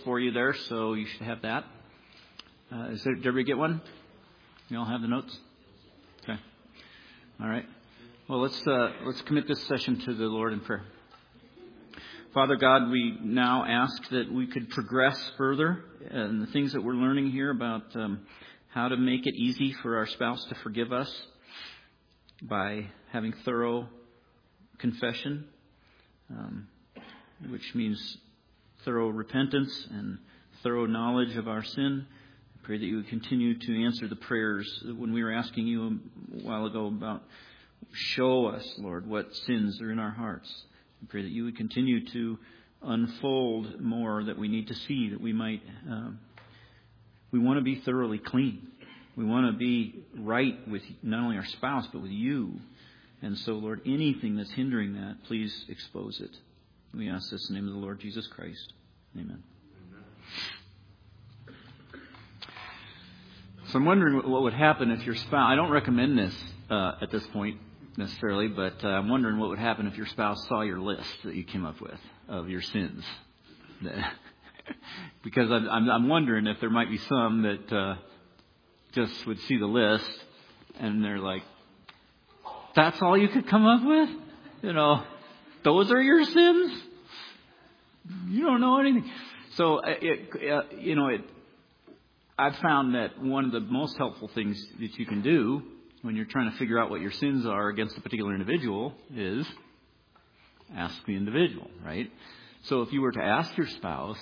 for you there, so you should have that. Did everybody get one? You all have the notes? Okay. All right. Well, let's commit this session to the Lord in prayer. Father God, we now ask that we could progress further in the things that we're learning here about how to make it easy for our spouse to forgive us by having thorough confession, which means thorough repentance and thorough knowledge of our sin. I pray that you would continue to answer the prayers when we were asking you a while ago about show us, Lord, what sins are in our hearts. I pray that you would continue to unfold more that we need to see, that we might, we want to be thoroughly clean. We want to be right with not only our spouse, but with you. And so, Lord, anything that's hindering that, please expose it. We ask this in the name of the Lord Jesus Christ. Amen. So I'm wondering what would happen if your spouse, I don't recommend this at this point necessarily, but I'm wondering what would happen if your spouse saw your list that you came up with of your sins. Because I'm wondering if there might be some that just would see the list and they're like, that's all you could come up with? You know, those are your sins? You don't know anything. So, I've found that one of the most helpful things that you can do when you're trying to figure out what your sins are against a particular individual is ask the individual, right? So if you were to ask your spouse,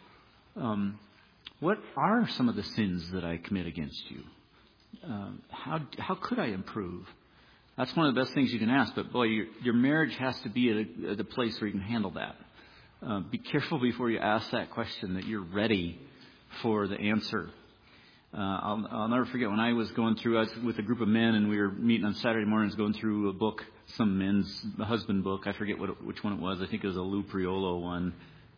what are some of the sins that I commit against you? How could I improve? That's one of the best things you can ask. But boy, your marriage has to be at a place where you can handle that. Be careful before you ask that question that you're ready for the answer. I'll never forget when I was with a group of men and we were meeting on Saturday mornings going through a book, some men's husband book. I forget which one it was. I think it was a Lou Priolo one.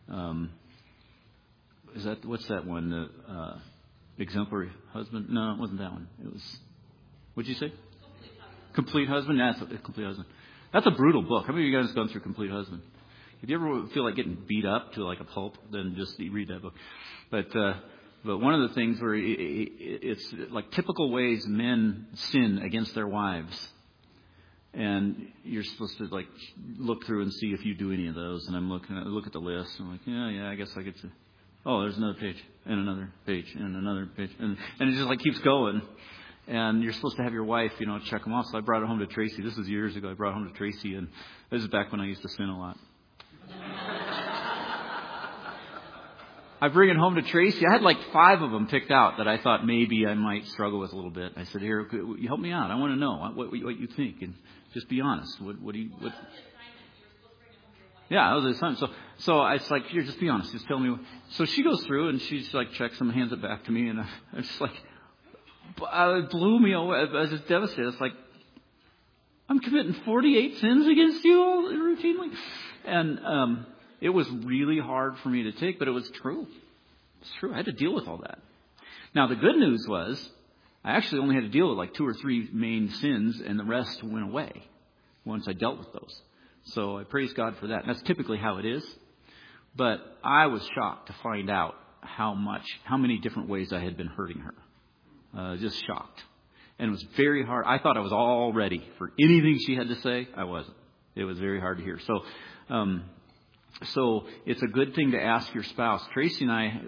What's that one? The Exemplary Husband? No, it wasn't that one. It was, what'd you say? Complete Husband? Yeah, that's Complete Husband. That's a brutal book. How many of you guys have gone through Complete Husband? If you ever feel like getting beat up to like a pulp, then just read that book. But one of the things where it's like typical ways men sin against their wives. And you're supposed to like look through and see if you do any of those. And I look at the list. And I'm like, yeah, I guess I get to. Oh, there's another page and another page and another page. And it just like keeps going. And you're supposed to have your wife, check them off. So I brought it home to Tracy. This was years ago. I brought it home to Tracy. And this is back when I used to sin a lot. I bring it home to Tracy. I had like 5 of them picked out that I thought maybe I might struggle with a little bit. I said, here, you help me out. I want to know what you think. And just be honest. What do you... Yeah, that was the assignment. So it's like, here, just be honest. Just tell me. So she goes through and she's like, checks them, hands it back to me. And I just like, it blew me away. I was just devastated. It's like, I'm committing 48 sins against you all routinely. And it was really hard for me to take, but it was true. It's true. I had to deal with all that. Now, the good news was I actually only had to deal with like 2 or 3 main sins, and the rest went away once I dealt with those. So I praise God for that. And that's typically how it is. But I was shocked to find out how many different ways I had been hurting her. Just shocked. And it was very hard. I thought I was all ready for anything she had to say. I wasn't. It was very hard to hear. So it's a good thing to ask your spouse. Tracy and I,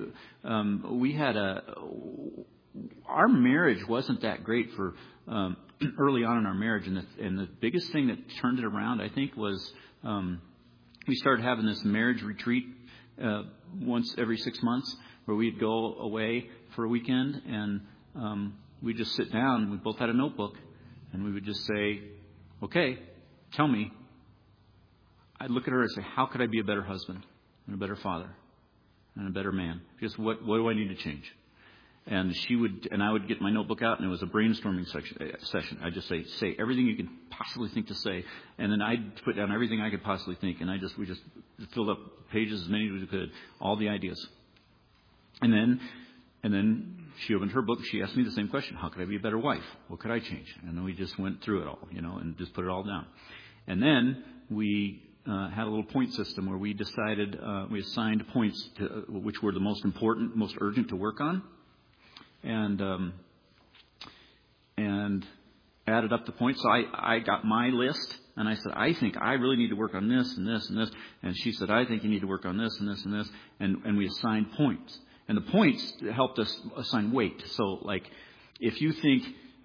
our marriage wasn't that great for early on in our marriage. And the biggest thing that turned it around, I think, was we started having this marriage retreat once every 6 months where we'd go away for a weekend and we'd just sit down. We both had a notebook and we would just say, okay, tell me. I'd look at her and say, how could I be a better husband and a better father and a better man? Just what do I need to change? And I would get my notebook out, and it was a brainstorming session. I'd just say everything you could possibly think to say, and then I'd put down everything I could possibly think, and we just filled up pages as many as we could, all the ideas. And then she opened her book. She asked me the same question: how could I be a better wife? What could I change? And then we just went through it all, and just put it all down. And then we had a little point system where we decided, we assigned points to which were the most important, most urgent to work on, and added up the points. So I got my list, and I said, I think I really need to work on this and this and this. And she said, I think you need to work on this and this and this. And we assigned points. And the points helped us assign weight. So, like, if you think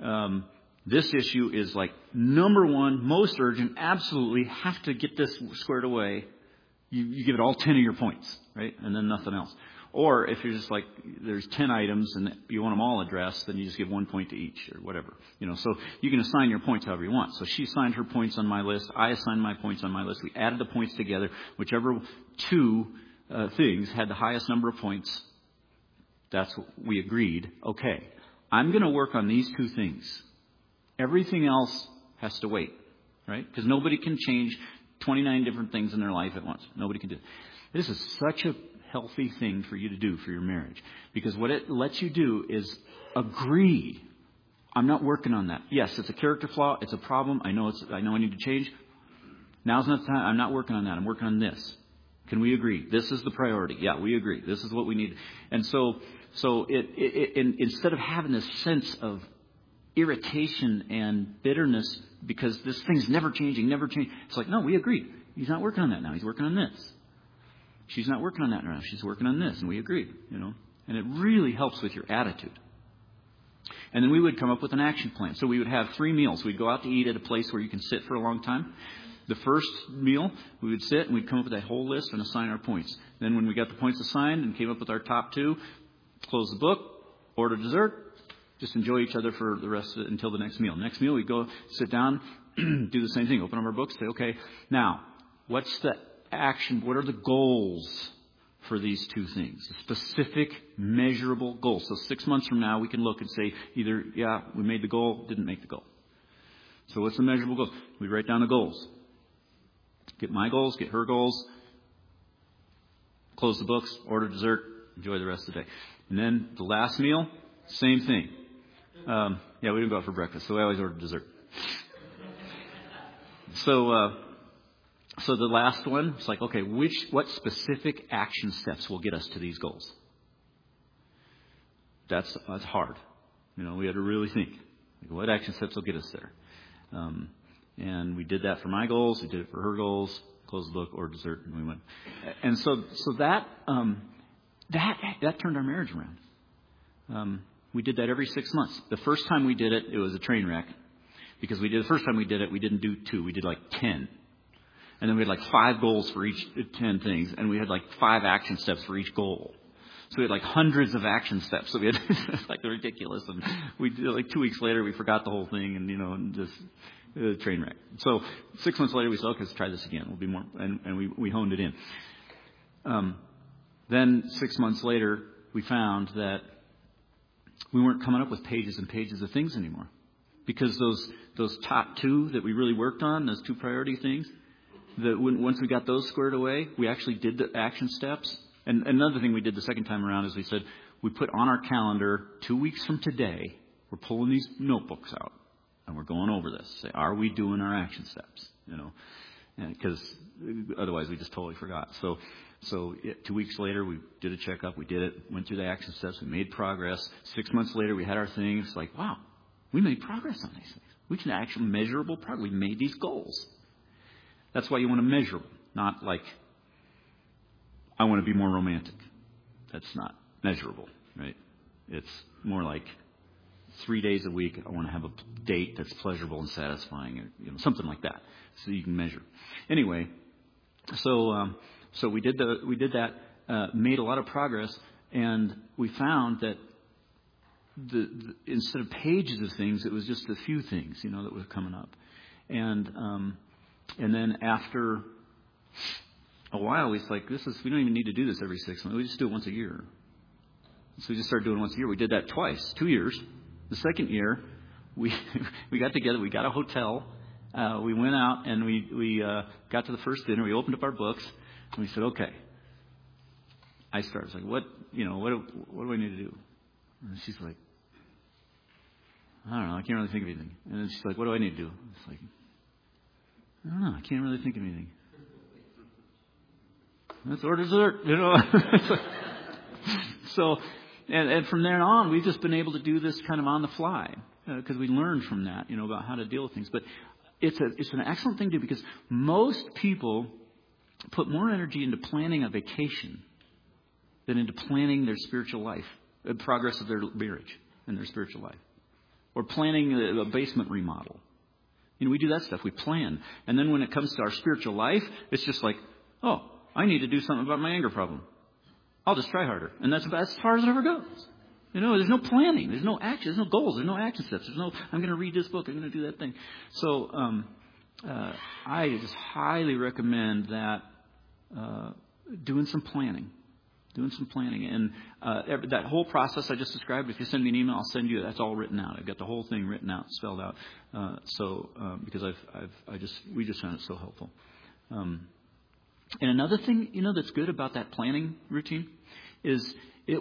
this issue is, like, number one, most urgent, absolutely have to get this squared away, you give it all 10 of your points, right? And then nothing else. Or if you're just like, there's 10 items and you want them all addressed, then you just give 1 point to each or whatever. So you can assign your points however you want. So she assigned her points on my list. I assigned my points on my list. We added the points together. Whichever two things had the highest number of points, that's what we agreed. Okay, I'm going to work on these two things. Everything else has to wait, right? Because nobody can change 29 different things in their life at once. Nobody can do it. This is such a healthy thing for you to do for your marriage, because what it lets you do is agree. I'm not working on that. Yes, it's a character flaw. It's a problem. I know I need to change. Now's not the time. I'm not working on that. I'm working on this. Can we agree? This is the priority. Yeah, we agree. This is what we need. And so instead of having this sense of irritation and bitterness because this thing's never changing, it's like, no, we agreed. He's not working on that now. He's working on this. She's not working on that now. She's working on this, and we agreed, And it really helps with your attitude. And then we would come up with an action plan. So we would have 3 meals. We'd go out to eat at a place where you can sit for a long time. The first meal, we would sit and we'd come up with that whole list and assign our points. Then when we got the points assigned and came up with our top 2, close the book, order dessert, just enjoy each other for the rest of it until the next meal. Next meal, we go sit down, do the same thing, open up our books, say, okay, now, what's the action? What are the goals for these 2 things? Specific, measurable goals. So 6 months from now, we can look and say either, yeah, we made the goal, didn't make the goal. So what's the measurable goals? We write down the goals. Get my goals, get her goals, close the books, order dessert, enjoy the rest of the day. And then the last meal, same thing. We didn't go out for breakfast, so we always ordered dessert. So the last one, it's like, okay, what specific action steps will get us to these goals? That's hard. We had to really think. Like, what action steps will get us there? And we did that for my goals. We did it for her goals. Closed the book, ordered dessert, and we went. And so that turned our marriage around. We did that every 6 months. The first time we did it, it was a train wreck. Because the first time we did it, we didn't do 2. We did like 10. And then we had like 5 goals for each 10 things. And we had like 5 action steps for each goal. So we had like hundreds of action steps. So we had like ridiculous. And we did like 2 weeks later, we forgot the whole thing and just a train wreck. So 6 months later, we said, okay, let's try this again. We'll be more, and we honed it in. Then 6 months later, we found that we weren't coming up with pages and pages of things anymore. Because those top 2 that we really worked on, those 2 priority things, once we got those squared away, we actually did the action steps. And another thing we did the second time around is we said, we put on our calendar 2 weeks from today, we're pulling these notebooks out and we're going over this. Say, are we doing our action steps? Because otherwise we just totally forgot. So 2 weeks later, we did a checkup. We did it, went through the action steps. We made progress. 6 months later, we had our things. It's like, wow, we made progress on these things. We can actually measurable progress. We made these goals. That's why you want to measure them, not like, I want to be more romantic. That's not measurable, right? It's more like 3 days a week, I want to have a date that's pleasurable and satisfying, or something like that, so you can measure. Anyway, so we did that, made a lot of progress, and we found that instead of pages of things, it was just a few things, that were coming up, and then after a while, we was like, we don't even need to do this every 6 months. We just do it once a year. So we just started doing it once a year. We did that twice, 2 years. The second year, we got together. We got a hotel. We went out and we got to the first dinner. We opened up our books and we said, okay. I started. I was like, what do I need to do? And she's like, I don't know. I can't really think of anything. And then she's like, what do I need to do? It's like, I don't know. I can't really think of anything. That's hors dessert, So, and from there on, we've just been able to do this kind of on the fly because we learned from that, about how to deal with things. But it's an excellent thing to do because most people put more energy into planning a vacation than into planning their spiritual life, the progress of their marriage and their spiritual life, or planning a basement remodel. We do that stuff. We plan. And then when it comes to our spiritual life, it's just like, oh, I need to do something about my anger problem. I'll just try harder. And that's about as far as it ever goes. There's no planning. There's no action. There's no goals. There's no action steps. There's no, I'm going to read this book. I'm going to do that thing. So I just highly recommend that doing some planning. And that whole process I just described, if you send me an email, I'll send you. That's all written out. I've got the whole thing written out, spelled out. Because we just found it so helpful. And another thing, that's good about that planning routine is it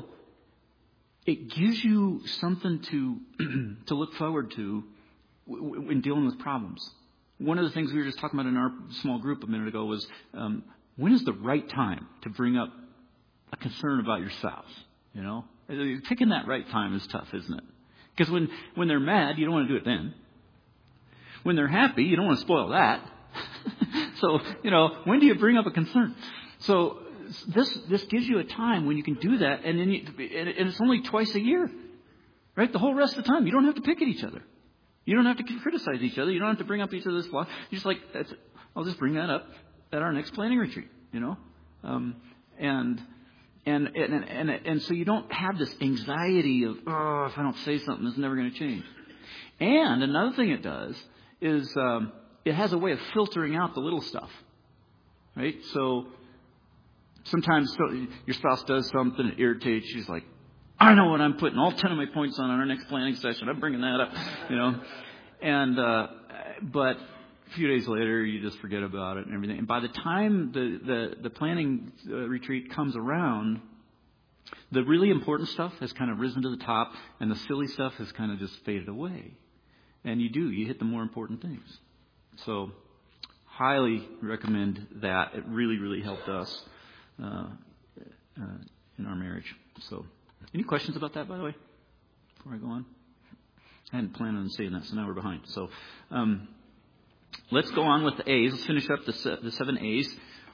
gives you something to look forward to in dealing with problems. One of the things we were just talking about in our small group a minute ago was when is the right time to bring up a concern about your spouse? Picking that right time is tough, isn't it? Because when they're mad, you don't want to do it then. When they're happy, you don't want to spoil that. So, when do you bring up a concern? So this gives you a time when you can do that, and then and it's only twice a year, right? The whole rest of the time, you don't have to pick at each other. You don't have to criticize each other. You don't have to bring up each other's flaws. You're just I'll just bring that up at our next planning retreat, and so you don't have this anxiety of, if I don't say something, it's never going to change. And another thing it does is it has a way of filtering out the little stuff, right? So sometimes your spouse does something that irritates you. She's like, I know what I'm putting all 10 of my points on our next planning session. I'm bringing that up, And but a few days later, you just forget about it and everything. And by the time the planning retreat comes around, the really important stuff has kind of risen to the top, and the silly stuff has kind of just faded away. And you hit the more important things. So, highly recommend that. It really, really helped us in our marriage. So, any questions about that, by the way, before I go on? I hadn't planned on saying that, so now we're behind. So, let's go on with the A's. Let's finish up the 7 A's.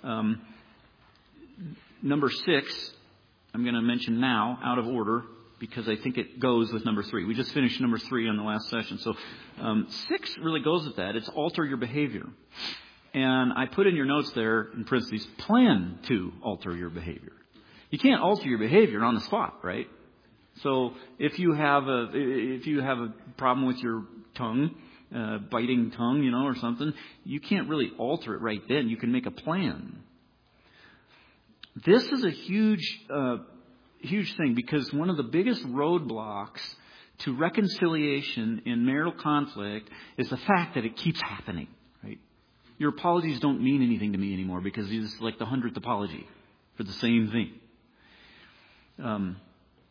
Number 6, I'm going to mention now, out of order, because I think it goes with number 3. We just finished number 3 on the last session. So 6 really goes with that. It's alter your behavior. And I put in your notes there, in parentheses, plan to alter your behavior. You can't alter your behavior on the spot, right? So if you have a problem with your tongue, biting tongue, or something, you can't really alter it right then. You can make a plan. This is a huge thing, because one of the biggest roadblocks to reconciliation in marital conflict is the fact that it keeps happening, right? Your apologies don't mean anything to me anymore because it's like the 100th apology for the same thing.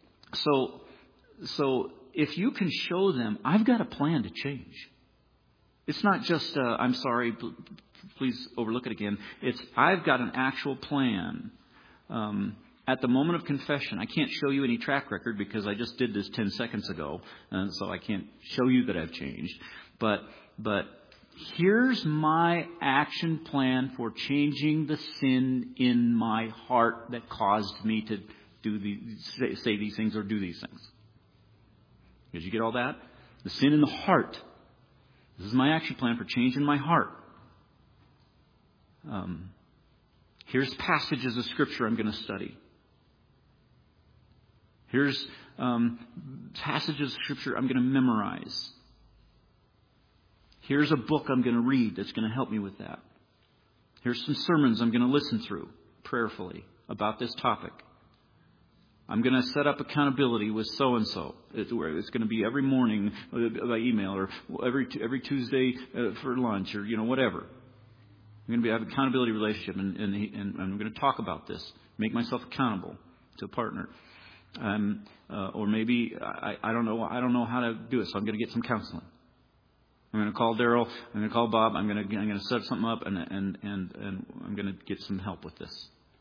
So if you can show them, I've got a plan to change. It's not just, I'm sorry, please overlook it again. It's, I've got an actual plan. At the moment of confession, I can't show you any track record because I just did this 10 seconds ago, and so I can't show you that I've changed. But here's my action plan for changing the sin in my heart that caused me to say these things or do these things. Did you get all that? The sin in the heart. This is my action plan for changing my heart. Here's passages of Scripture I'm going to study. Here's passages of Scripture I'm going to memorize. Here's a book I'm going to read that's going to help me with that. Here's some sermons I'm going to listen through prayerfully about this topic. I'm going to set up accountability with so-and-so. It's going to be every morning by email, or every Tuesday for lunch, or whatever. I'm going to have an accountability relationship, and I'm going to talk about this, make myself accountable to a partner. Or maybe I don't know how to do it, so I'm going to get some counseling. I'm going to call Daryl. I'm going to call Bob. I'm going to set something up, and I'm going to get some help with this.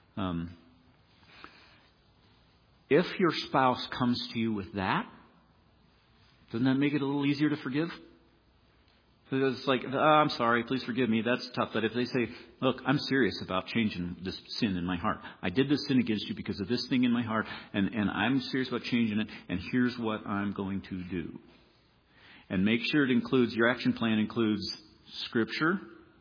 If your spouse comes to you with that, doesn't that make it a little easier to forgive? Because it's like, I'm sorry, please forgive me. That's tough. But if they say, look, I'm serious about changing this sin in my heart. I did this sin against you because of this thing in my heart, and I'm serious about changing it, and here's what I'm going to do. And make sure it includes, your action plan includes Scripture,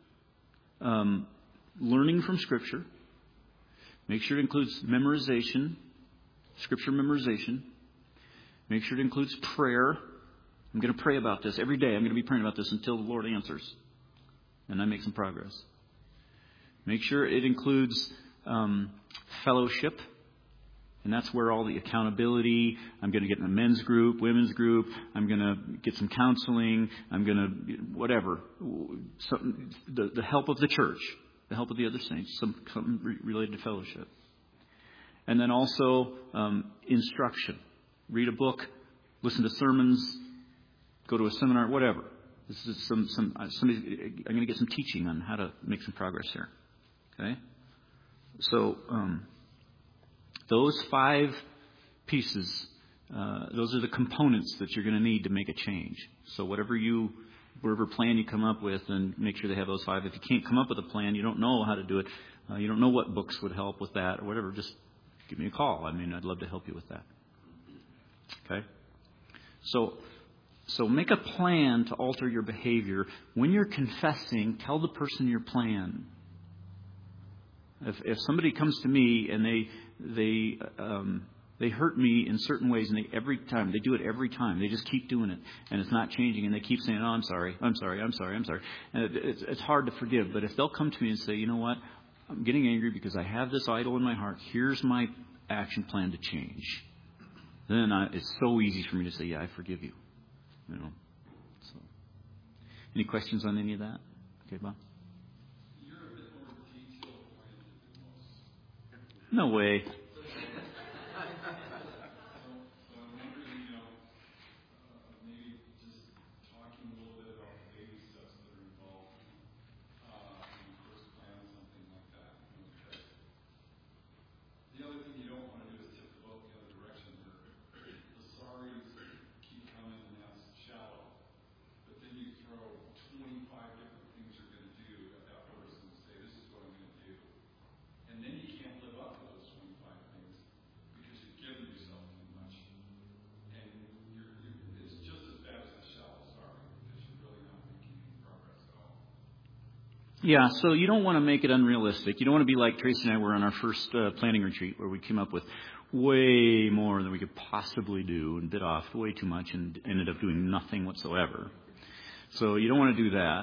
learning from Scripture. Make sure it includes memorization, Scripture memorization. Make sure it includes prayer. I'm going to pray about this every day. I'm going to be praying about this until the Lord answers. And I make some progress. Make sure it includes fellowship. And that's where all the accountability, I'm going to get in a men's group, women's group, I'm going to get some counseling, I'm going to, whatever. The help of the church, the help of the other saints, something related to fellowship. And then also instruction. Read a book, listen to sermons, go to a seminar, whatever. This is I'm going to get some teaching on how to make some progress here. Okay? So those 5 pieces, those are the components that you're going to need to make a change. So whatever plan you come up with, and make sure they have those 5. If you can't come up with a plan, you don't know how to do it, you don't know what books would help with that or whatever, just give me a call. I mean, I'd love to help you with that. Okay? So make a plan to alter your behavior. When you're confessing, tell the person your plan. If somebody comes to me and they hurt me in certain ways, and they do it every time. They just keep doing it, and it's not changing, and they keep saying, "Oh, I'm sorry. And it's hard to forgive. But if they'll come to me and say, "You know what? I'm getting angry because I have this idol in my heart. Here's my action plan to change." Then it's so easy for me to say, "Yeah, I forgive you." You know. So, any questions on any of that? Okay, Bob. You're a bit more detail-oriented than most. No way. So I'm wondering, maybe just talking a little bit about the baby steps that are involved in the first plan, something like that. Okay. The other thing you don't want to do is tip the boat the other direction. The sorries keep coming, and that's shallow. But then you throw 25 different things you're going to do at that person and say, "This is what I'm going to do." And then you can't live up to those 25 things because you've given yourself too much. And it's just as bad as the shallow sorry, because you're really not making any progress at all. Yeah, so you don't want to make it unrealistic. You don't want to be like Tracy and I were on our first planning retreat, where we came up with way more than we could possibly do and bit off way too much and ended up doing nothing whatsoever. So you don't want to do that.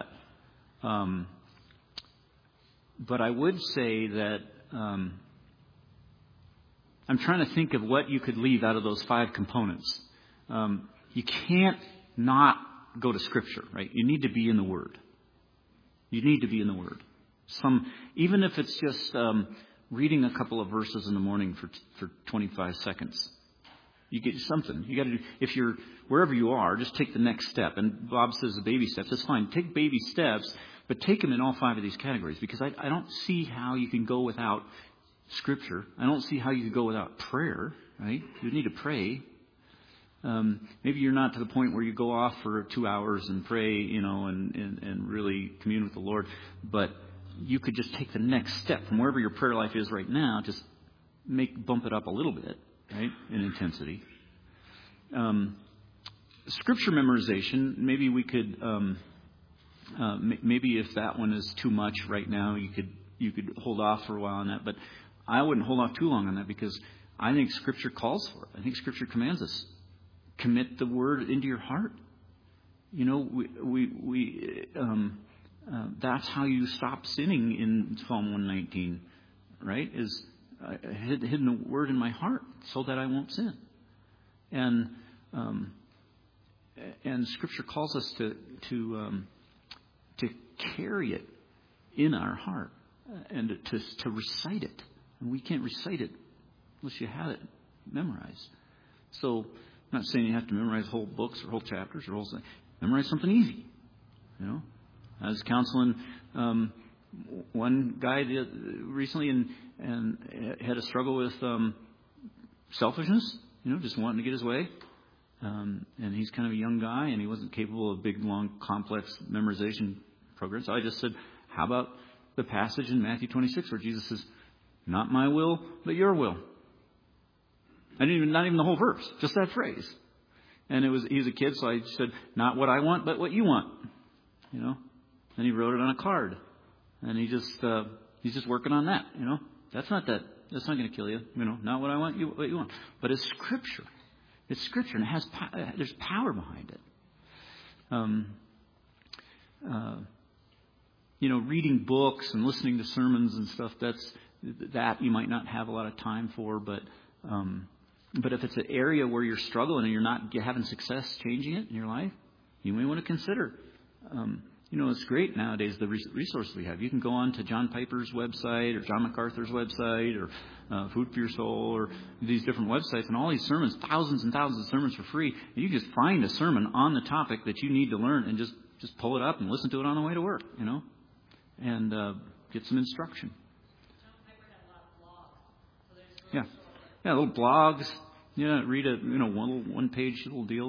But I would say that I'm trying to think of what you could leave out of those 5 components. You can't not go to Scripture, right? You need to be in the Word. You need to be in the Word. Even if it's just reading a couple of verses in the morning for 25 seconds. You get something. You got to do. If you're wherever you are, just take the next step. And Bob says the baby steps. That's fine. Take baby steps, but take them in all 5 of these categories, because I don't see how you can go without Scripture. I don't see how you can go without prayer. Right? You need to pray. Maybe you're not to the point where you go off for 2 hours and pray, and really commune with the Lord. But you could just take the next step from wherever your prayer life is right now. Just bump it up a little bit, right, in intensity. Scripture memorization. Maybe we could. Maybe if that one is too much right now, you could hold off for a while on that. But I wouldn't hold off too long on that, because I think Scripture calls for it. I think Scripture commands us. Commit the Word into your heart. That's how you stop sinning in Psalm 119, right? Is hidden the Word in my heart so that I won't sin. And Scripture calls us to carry it in our heart and to recite it. And we can't recite it unless you have it memorized. So I'm not saying you have to memorize whole books or whole chapters or whole things. Memorize something easy. I was counseling one guy recently, and had a struggle with selfishness, just wanting to get his way. And he's kind of a young guy, and he wasn't capable of big, long, complex memorization programs. So I just said, how about the passage in Matthew 26 where Jesus says, not my will, but your will. Not even the whole verse, just that phrase. And he was a kid, so I said, not what I want, but what you want. And he wrote it on a card. And he's just working on that, That's not going to kill you, not what I want, what you want. But it's Scripture. It's Scripture, and there's power behind it. Reading books and listening to sermons and stuff, that you might not have a lot of time for, but if it's an area where you're struggling and you're not having success changing it in your life, you may want to consider. It's great nowadays, the resources we have. You can go on to John Piper's website or John MacArthur's website or Food for Your Soul or these different websites, and all these sermons, thousands and thousands of sermons for free. And you just find a sermon on the topic that you need to learn and just pull it up and listen to it on the way to work, and get some instruction. John Piper had a lot of blogs. So Little blogs. Read a one page little deal.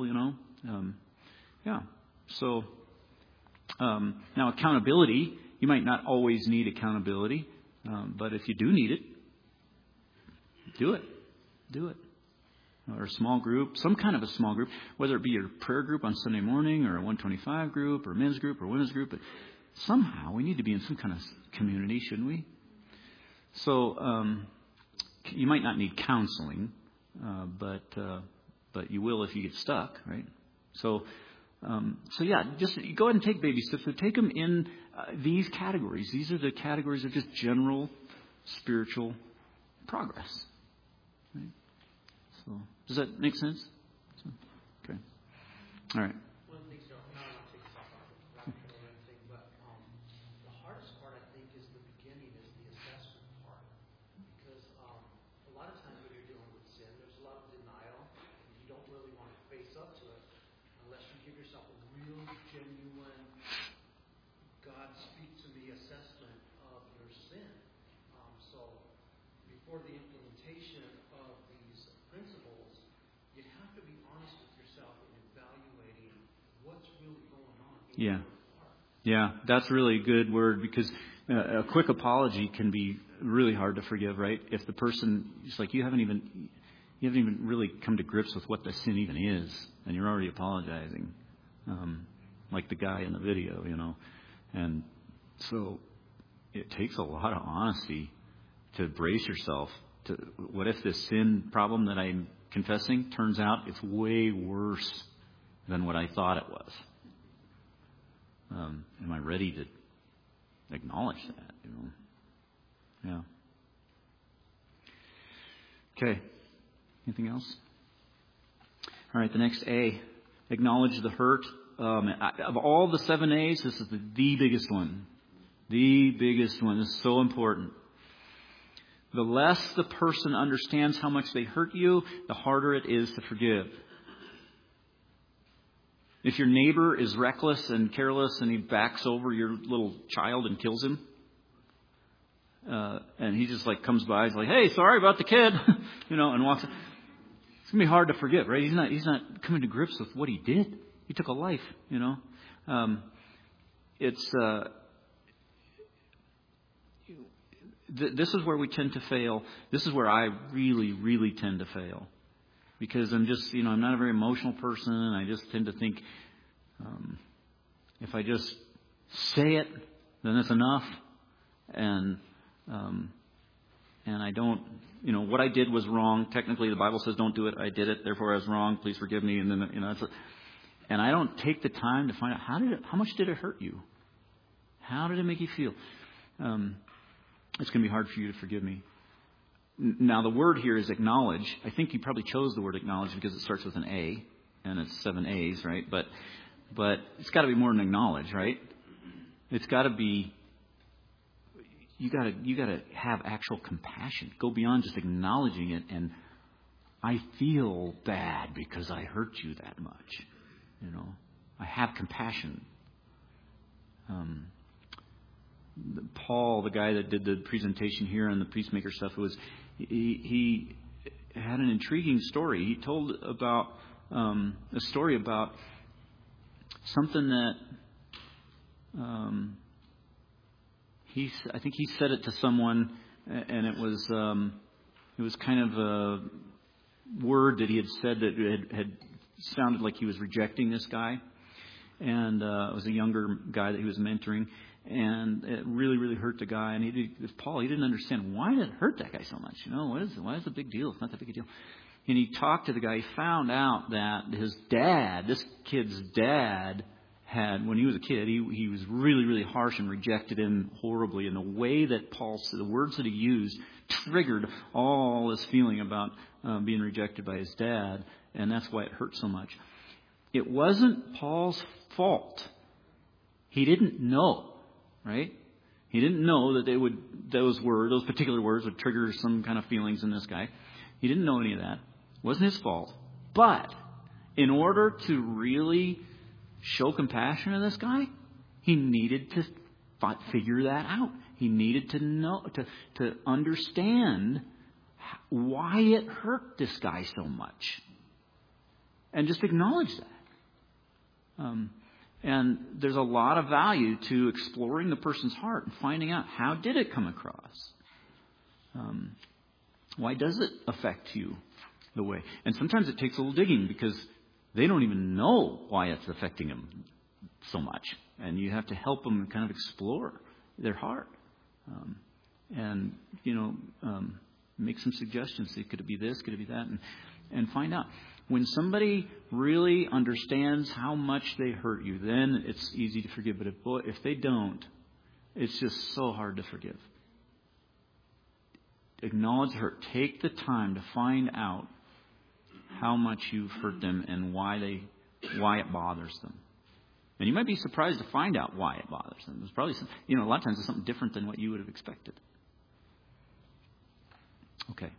So now accountability. You might not always need accountability, but if you do need it, do it. Or a small group, some kind of a small group, whether it be your prayer group on Sunday morning or a 125 group or men's group or women's group. But somehow we need to be in some kind of community, shouldn't we? So you might not need counseling, but you will if you get stuck, right? So just go ahead and take baby steps. So take them in these categories. These are the categories of just general spiritual progress. Right? So does that make sense? Okay. All right. One of the things, not to take this off or anything, but the hardest part, I think, is the beginning, is the assessment part. Because a lot of times when you're dealing with sin, there's a lot of denial. You don't really want to face up to it unless you give yourself a real, genuine, God speak to me assessment of your sin. So before the implementation of these principles, you have to be honest with yourself in evaluating what's really going on in your heart. Yeah, that's really a good word, because a quick apology can be really hard to forgive, right? If the person, it's like you haven't even really come to grips with what the sin even is, and you're already apologizing, like the guy in the video, And so it takes a lot of honesty to brace yourself to, what if this sin problem that I'm confessing turns out it's way worse than what I thought it was? Am I ready to acknowledge that? Yeah. Okay. Anything else? All right. The next A, acknowledge the hurt. Of all the 7 A's, this is the biggest one. The biggest one. This is so important. The less the person understands how much they hurt you, the harder it is to forgive. If your neighbor is reckless and careless and he backs over your little child and kills him, and he just comes by, he's like, "Hey, sorry about the kid," and walks. It's gonna be hard to forgive, right? He's not coming to grips with what he did. He took a life, This is where we tend to fail. This is where I really, really tend to fail. Because I'm just, I'm not a very emotional person. And I just tend to think, if I just say it, then it's enough. And I don't, what I did was wrong. Technically, the Bible says don't do it. I did it. Therefore, I was wrong. Please forgive me. And then, and I don't take the time to find out how much did it hurt you? How did it make you feel? It's going to be hard for you to forgive me. Now, the word here is acknowledge. I think you probably chose the word acknowledge because it starts with an A, and it's 7 A's, right? But it's got to be more than acknowledge, right? It's got to be. You got to have actual compassion. Go beyond just acknowledging it. And I feel bad because I hurt you that much. I have compassion. Paul, the guy that did the presentation here on the peacemaker stuff, he had an intriguing story. He told about a story about something that I think he said it to someone, and it was kind of a word that he had said that had sounded like he was rejecting this guy, and it was a younger guy that he was mentoring, and it really, really hurt the guy. And he didn't understand why did it hurt that guy so much. Why is it a big deal? It's not that big a deal. And he talked to the guy. He found out that his dad, this kid's dad, had, when he was a kid, he was really, really harsh and rejected him horribly. And the way that Paul said, the words that he used, triggered all this feeling about being rejected by his dad. And that's why it hurt so much. It wasn't Paul's fault. He didn't know, right? He didn't know that those particular words would trigger some kind of feelings in this guy. He didn't know any of that. It wasn't his fault. But in order to really show compassion to this guy, he needed to figure that out. He needed to know, to understand why it hurt this guy so much. And just acknowledge that. And there's a lot of value to exploring the person's heart and finding out, how did it come across? Why does it affect you the way? And sometimes it takes a little digging, because they don't even know why it's affecting them so much. And you have to help them kind of explore their heart. Make some suggestions. Say, could it be this? Could it be that? And find out. When somebody really understands how much they hurt you, then it's easy to forgive. But if they don't, it's just so hard to forgive. Acknowledge the hurt. Take the time to find out how much you've hurt them and why it bothers them. And you might be surprised to find out why it bothers them. There's probably a lot of times it's something different than what you would have expected. Okay.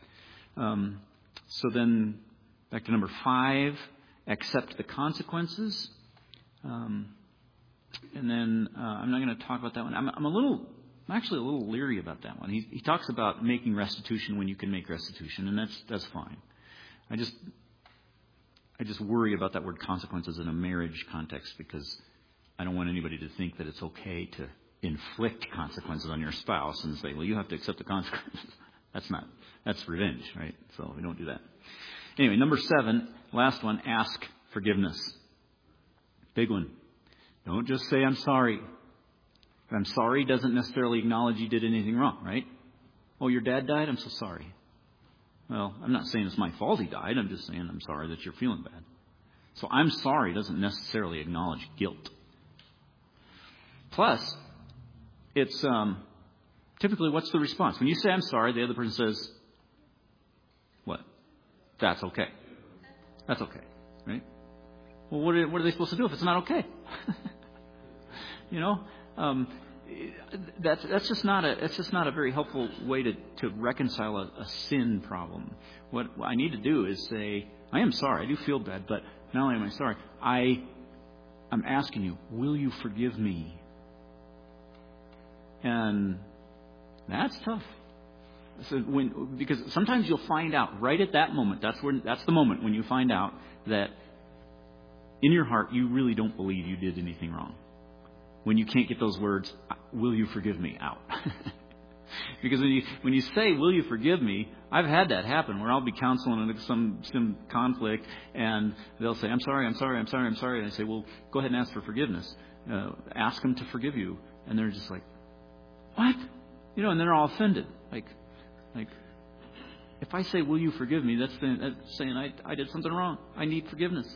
So then, back to number 5, accept the consequences. And then I'm not going to talk about that one. I'm actually a little leery about that one. He talks about making restitution when you can make restitution, and that's fine. I just worry about that word consequences in a marriage context, because I don't want anybody to think that it's okay to inflict consequences on your spouse and say, well, you have to accept the consequences. That's revenge, right? So we don't do that. Anyway, number 7, last one, ask forgiveness. Big one. Don't just say, I'm sorry. I'm sorry doesn't necessarily acknowledge you did anything wrong, right? Oh, your dad died? I'm so sorry. Well, I'm not saying it's my fault he died. I'm just saying I'm sorry that you're feeling bad. So I'm sorry doesn't necessarily acknowledge guilt. Plus, it's typically, what's the response? When you say I'm sorry, the other person says, what? That's okay. That's okay, right? Well, what are they supposed to do if it's not okay? That's just not a very helpful way to reconcile a sin problem. What I need to do is say, I am sorry. I do feel bad, but not only am I sorry, I'm asking you, will you forgive me? And that's tough. So because sometimes you'll find out right at that moment. That's the moment when you find out that in your heart you really don't believe you did anything wrong. When you can't get those words, will you forgive me, out. Because when you say, will you forgive me, I've had that happen where I'll be counseling in some conflict and they'll say, I'm sorry. And I say, well, go ahead and ask for forgiveness. Ask them to forgive you. And they're just like, what? And they're all offended. Like, if I say, will you forgive me, that's saying I did something wrong. I need forgiveness.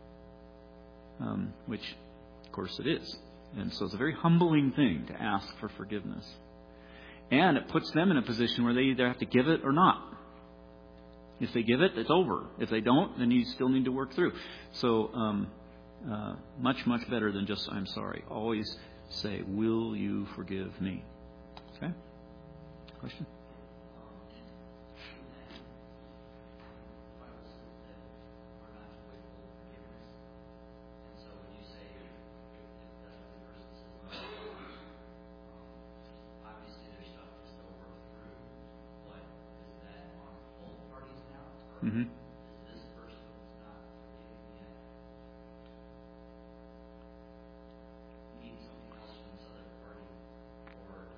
Which, of course, it is. And so it's a very humbling thing to ask for forgiveness. And it puts them in a position where they either have to give it or not. If they give it, it's over. If they don't, then you still need to work through. So much, much better than just, I'm sorry. Always say, will you forgive me? Okay? Question? Mm-hmm. This person's not forgiving yet. You need something else from this other party, or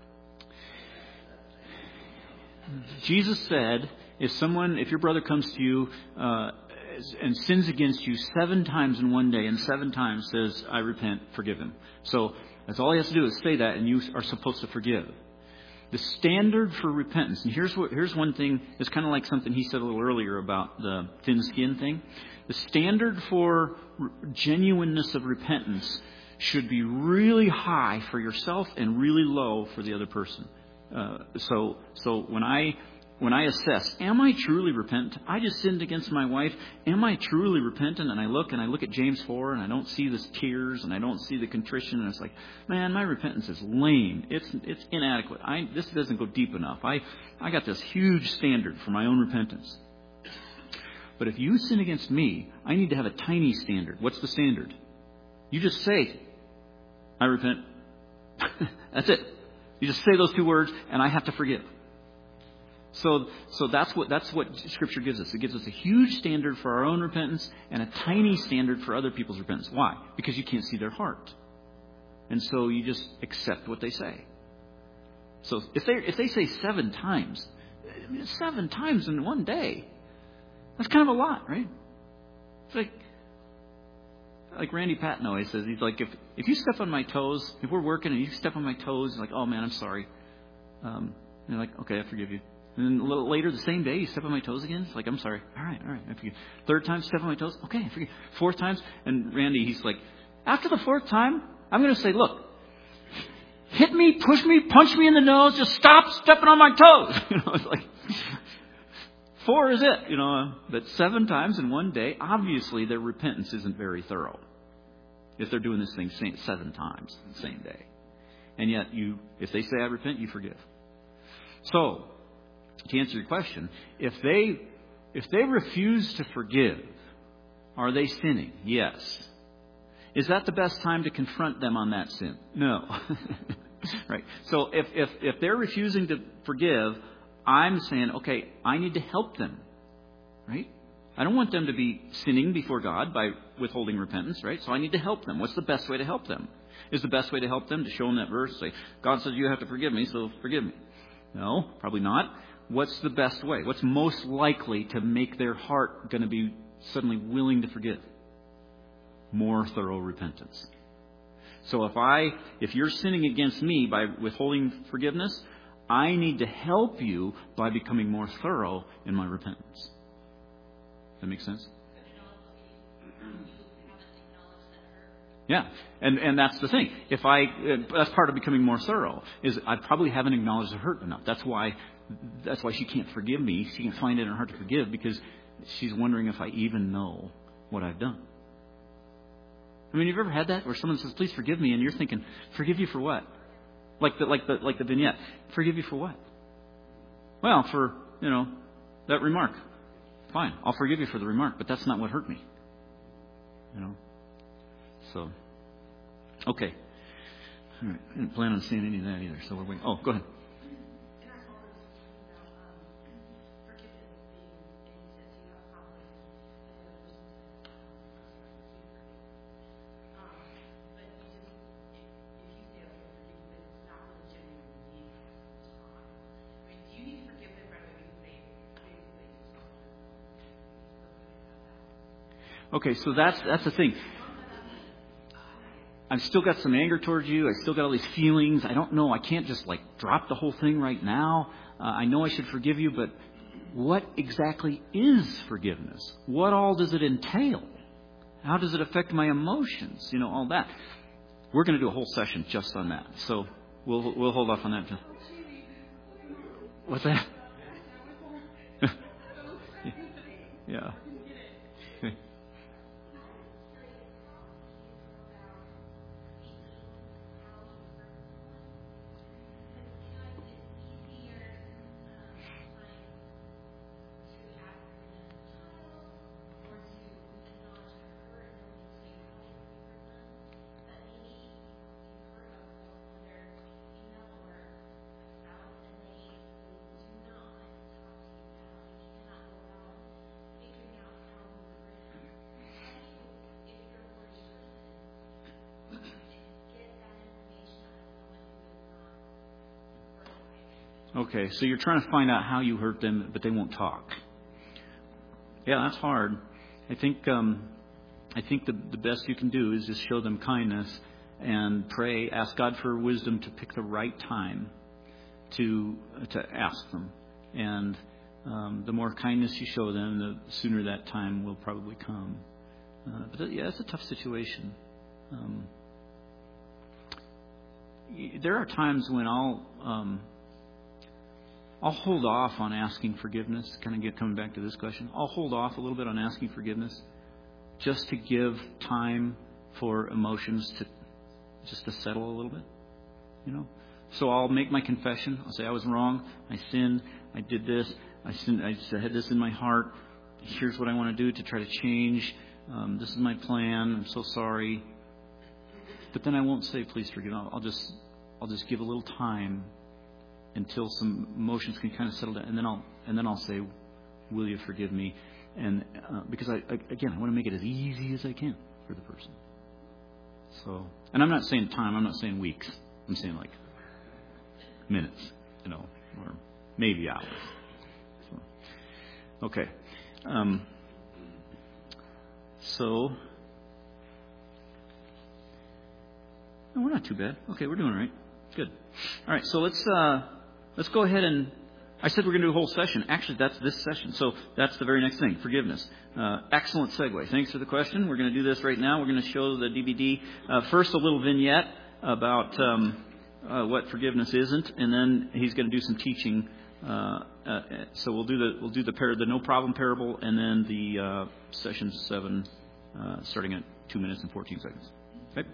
Jesus said, if your brother comes to you and sins against you 7 times in one day and 7 times says, I repent, forgive him. So that's all he has to do is say that, and you are supposed to forgive. The standard for repentance, and here's one thing, it's kind of like something he said a little earlier about the thin skin thing. The standard for genuineness of repentance should be really high for yourself and really low for the other person. So when I assess, am I truly repentant? I just sinned against my wife. Am I truly repentant? And I look at James 4 and I don't see the tears and I don't see the contrition. And it's like, man, my repentance is lame. It's inadequate. This doesn't go deep enough. I got this huge standard for my own repentance. But if you sin against me, I need to have a tiny standard. What's the standard? You just say, I repent. That's it. You just say those 2 words and I have to forgive. So that's what Scripture gives us. It gives us a huge standard for our own repentance and a tiny standard for other people's repentance. Why? Because you can't see their heart. And so you just accept what they say. So if they say 7 times, 7 times in one day, that's kind of a lot, right? It's like Randy Patton always says, he's like, if you step on my toes, if we're working and you step on my toes, you're like, oh man, I'm sorry. And you're like, okay, I forgive you. And then a little later, the same day, you step on my toes again. It's like, I'm sorry. All right, I forgive. 3rd time, step on my toes. Okay, I forgive. 4th times, and Randy, he's like, after the 4th time, I'm going to say, look, hit me, push me, punch me in the nose, just stop stepping on my toes. It's like 4 is it. But 7 times in one day, obviously their repentance isn't very thorough. If they're doing this thing 7 times in the same day, and yet if they say I repent, you forgive. So, to answer your question, if they refuse to forgive, are they sinning? Yes. Is that the best time to confront them on that sin? No. Right. So if they're refusing to forgive, I'm saying, okay, I need to help them. Right? I don't want them to be sinning before God by withholding repentance, right? So I need to help them. What's the best way to help them? Is the best way to help them to show them that verse? Say, God says you have to forgive me, so forgive me. No, probably not. What's the best way? What's most likely to make their heart going to be suddenly willing to forgive? More thorough repentance. So if you're sinning against me by withholding forgiveness, I need to help you by becoming more thorough in my repentance. Does that make sense? Yeah, and that's the thing. That's part of becoming more thorough. Is I probably haven't acknowledged the hurt enough. That's why she can't forgive me. She can't find it in her heart to forgive because she's wondering if I even know what I've done. I mean, you've ever had that where someone says, "Please forgive me," and you're thinking, "Forgive you for what?" Like the vignette. Forgive you for what? Well, for that remark. Fine, I'll forgive you for the remark, but that's not what hurt me. So, okay. All right. I didn't plan on saying any of that either, so we're waiting. Oh, go ahead. In our call, it was talking about forgiveness being inconsistent. You have problems with the other person but if you say, okay, forgive me, but it's not really genuine need time. I mean, do you need to forgive them right away? You say, basically, Okay, so that's the thing. I've still got some anger towards you. I still got all these feelings. I don't know. I can't just drop the whole thing right now. I know I should forgive you, but what exactly is forgiveness? What all does it entail? How does it affect my emotions? All that. We're going to do a whole session just on that. So we'll hold off on that. What's that? Yeah. Okay. Okay, so you're trying to find out how you hurt them, but they won't talk. Yeah, that's hard. I think the best you can do is just show them kindness and pray, ask God for wisdom to pick the right time to ask them. And the more kindness you show them, the sooner that time will probably come. But yeah, it's a tough situation. There are times when I'll hold off on asking forgiveness. Kind of coming back to this question. I'll hold off a little bit on asking forgiveness just to give time for emotions to settle a little bit. So I'll make my confession. I'll say I was wrong. I sinned. I did this. I sinned. I had this in my heart. Here's what I want to do to try to change. This is my plan. I'm so sorry. But then I won't say please forgive. I'll just give a little time until some emotions can kind of settle down, and then I'll say, will you forgive me? And because I want to make it as easy as I can for the person. So, and I'm not saying time. I'm not saying weeks. I'm saying like minutes, or maybe hours. So, okay. So, no, we're not too bad. Okay, we're doing all right. Good. All right, so let's go ahead and. I said we're going to do a whole session. Actually, that's this session. So that's the very next thing, forgiveness. Excellent segue. Thanks for the question. We're going to do this right now. We're going to show the DVD. First, a little vignette about what forgiveness isn't, and then he's going to do some teaching. So we'll do the no problem parable, and then the session 7, starting at 2 minutes and 14 seconds. Okay.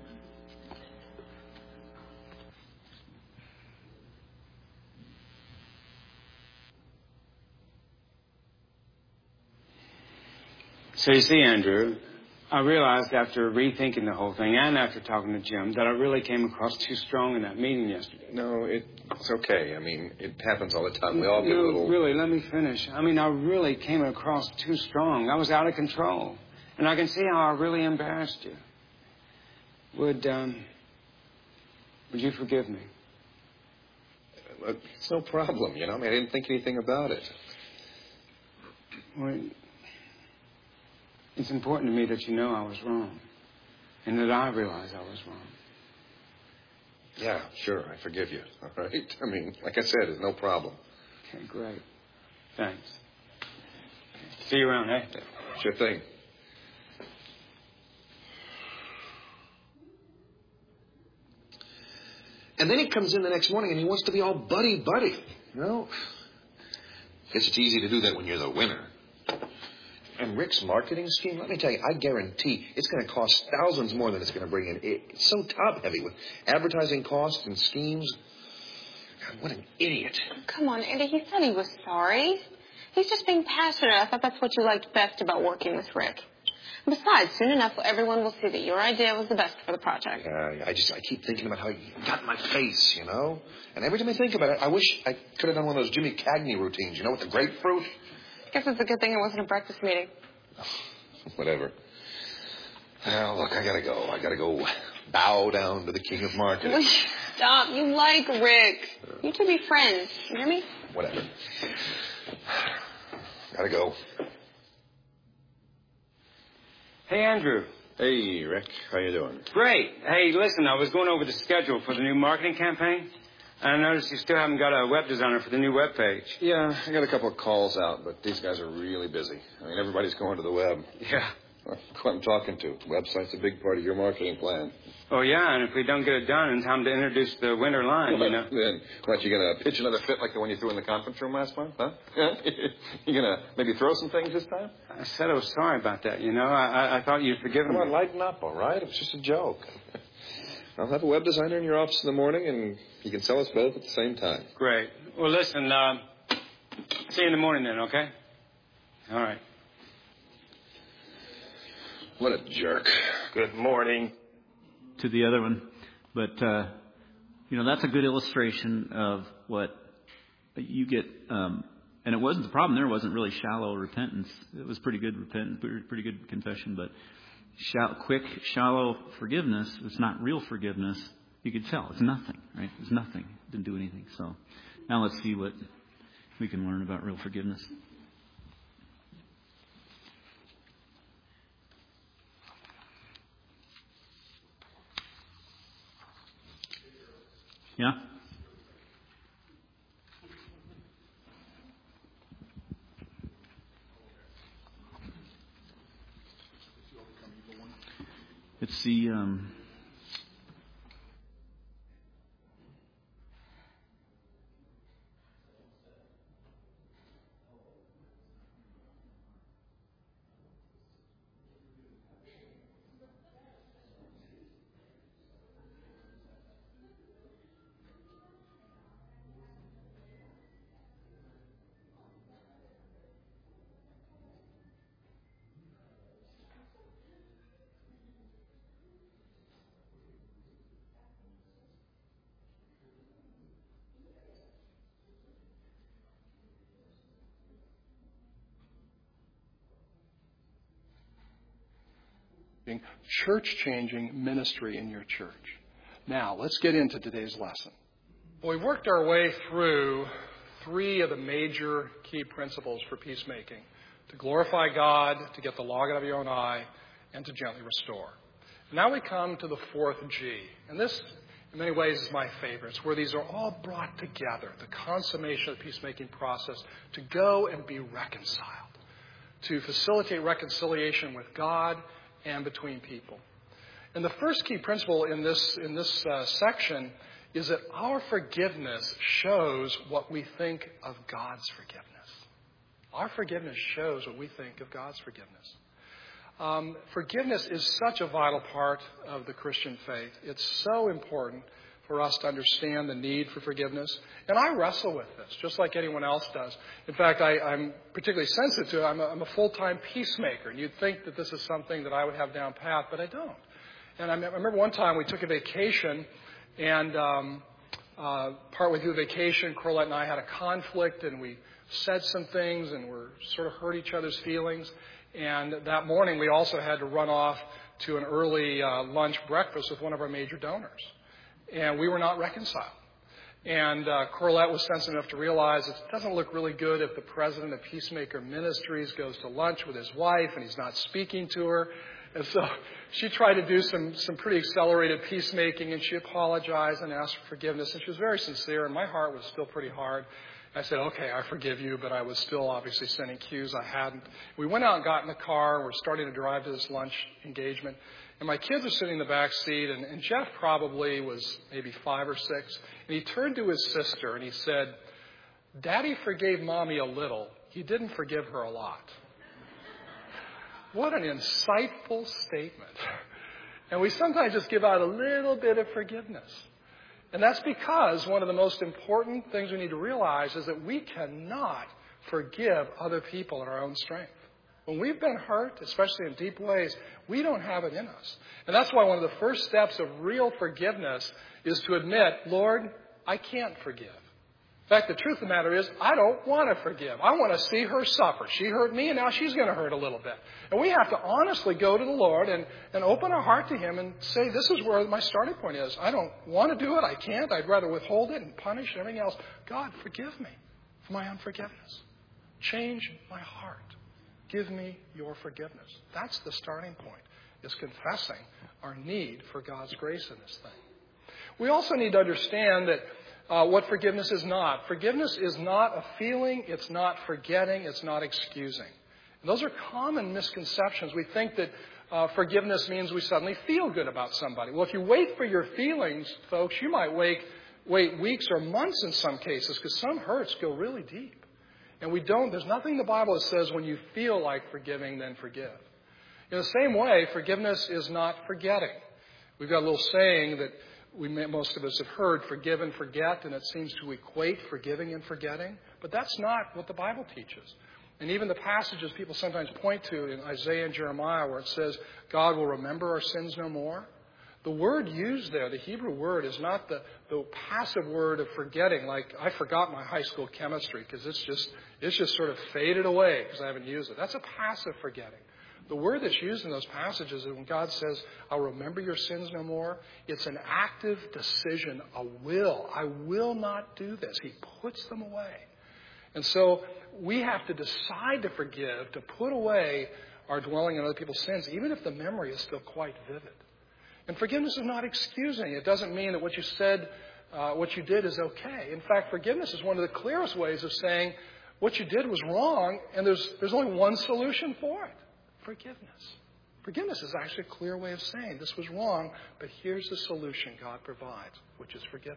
So you see, Andrew, I realized after rethinking the whole thing and after talking to Jim that I really came across too strong in that meeting yesterday. No, it's okay. I mean, it happens all the time. We all get a little... Really, let me finish. I mean, I really came across too strong. I was out of control. And I can see how I really embarrassed you. Would you forgive me? It's no problem, I mean, I didn't think anything about it. Well, it's important to me that you know I was wrong. And that I realize I was wrong. Yeah, sure, I forgive you, all right? I mean, like I said, it's no problem. Okay, great. Thanks. See you around, eh? Sure thing. And then he comes in the next morning and he wants to be all buddy-buddy. Guess it's easy to do that when you're the winner. And Rick's marketing scheme, let me tell you, I guarantee it's going to cost thousands more than it's going to bring in. It's so top-heavy with advertising costs and schemes. God, what an idiot. Come on, Andy, he said he was sorry. He's just being passionate. I thought that's what you liked best about working with Rick. Besides, soon enough, everyone will see that your idea was the best for the project. I keep thinking about how he got in my face, And every time I think about it, I wish I could have done one of those Jimmy Cagney routines, with the grapefruit. I guess it's a good thing it wasn't a breakfast meeting. Whatever. Well, look, I gotta go. I gotta go bow down to the king of marketing. Stop. You like Rick. You two be friends. You hear me? Whatever. Gotta go. Hey, Andrew. Hey, Rick. How you doing? Great. Hey, listen, I was going over the schedule for the new marketing campaign. I noticed you still haven't got a web designer for the new web page. Yeah, I got a couple of calls out, but these guys are really busy. I mean, everybody's going to the web. Yeah. Well, who I'm talking to. The website's a big part of your marketing plan. Oh, yeah, and if we don't get it done in time to introduce the winter line, Then, what, you going to pitch another fit like the one you threw in the conference room last month, huh? You going to maybe throw some things this time? I said I was sorry about that, I thought you'd forgiven me. Come on, lighten up, all right? It was just a joke. I'll have a web designer in your office in the morning, and you can sell us both at the same time. Great. Well, listen, see you in the morning then, okay? All right. What a jerk. Good morning. To the other one. But, that's a good illustration of what you get. And it wasn't the problem there wasn't really shallow repentance. It was pretty good repentance, pretty good confession, but quick, shallow forgiveness, it's not real forgiveness. You could tell. It's nothing, right? It's nothing. It didn't do anything. So Now let's see what we can learn about real forgiveness. Yeah? It's the church-changing ministry in your church. Now, let's get into today's lesson. Well, we worked our way through 3 of the major key principles for peacemaking: to glorify God, to get the log out of your own eye, and to gently restore. Now we come to the 4th G. And this, in many ways, is my favorite. It's where these are all brought together, the consummation of the peacemaking process, to go and be reconciled, to facilitate reconciliation with God and between people. And the first key principle in this section is that our forgiveness shows what we think of God's forgiveness. Our forgiveness shows what we think of God's forgiveness. Forgiveness is such a vital part of the Christian faith. It's so important for us to understand the need for forgiveness. And I wrestle with this, just like anyone else does. In fact, I'm particularly sensitive to it. I'm a full-time peacemaker, and you'd think that this is something that I would have down pat, but I don't. And I remember one time we took a vacation, and partway through the vacation, Corlette and I had a conflict, and we said some things, and we sort of hurt each other's feelings. And that morning, we also had to run off to an early lunch breakfast with one of our major donors. And we were not reconciled. And Corlette was sensitive enough to realize it doesn't look really good if the president of Peacemaker Ministries goes to lunch with his wife and he's not speaking to her. And so she tried to do some pretty accelerated peacemaking, and she apologized and asked for forgiveness. And she was very sincere, and my heart was still pretty hard. I said, okay, I forgive you, but I was still obviously sending cues I hadn't. We went out and got in the car, and we're starting to drive to this lunch engagement. And my kids are sitting in the back seat, and Jeff probably was maybe 5 or 6. And he turned to his sister, and he said, Daddy forgave Mommy a little. He didn't forgive her a lot. What an insightful statement. And we sometimes just give out a little bit of forgiveness. And that's because one of the most important things we need to realize is that we cannot forgive other people in our own strength. When we've been hurt, especially in deep ways, we don't have it in us. And that's why one of the first steps of real forgiveness is to admit, Lord, I can't forgive. In fact, the truth of the matter is, I don't want to forgive. I want to see her suffer. She hurt me, and now she's going to hurt a little bit. And we have to honestly go to the Lord and open our heart to Him and say, this is where my starting point is. I don't want to do it. I can't. I'd rather withhold it and punish and everything else. God, forgive me for my unforgiveness. Change my heart. Give me your forgiveness. That's the starting point, is confessing our need for God's grace in this thing. We also need to understand that what forgiveness is not. Forgiveness is not a feeling. It's not forgetting. It's not excusing. And those are common misconceptions. We think that forgiveness means we suddenly feel good about somebody. Well, if you wait for your feelings, folks, you might wait weeks or months in some cases, because some hurts go really deep. And there's nothing in the Bible that says when you feel like forgiving, then forgive. In the same way, forgiveness is not forgetting. We've got a little saying that most of us have heard, forgive and forget, and it seems to equate forgiving and forgetting. But that's not what the Bible teaches. And even the passages people sometimes point to in Isaiah and Jeremiah where it says, God will remember our sins no more. The word used there, the Hebrew word, is not the passive word of forgetting, like I forgot my high school chemistry because it's just sort of faded away because I haven't used it. That's a passive forgetting. The word that's used in those passages is when God says, I'll remember your sins no more, it's an active decision, a will. I will not do this. He puts them away. And so we have to decide to forgive, to put away our dwelling on other people's sins, even if the memory is still quite vivid. And forgiveness is not excusing. It doesn't mean that what you said, what you did is okay. In fact, forgiveness is one of the clearest ways of saying what you did was wrong, and there's only one solution for it: forgiveness. Forgiveness is actually a clear way of saying this was wrong, but here's the solution God provides, which is forgiveness.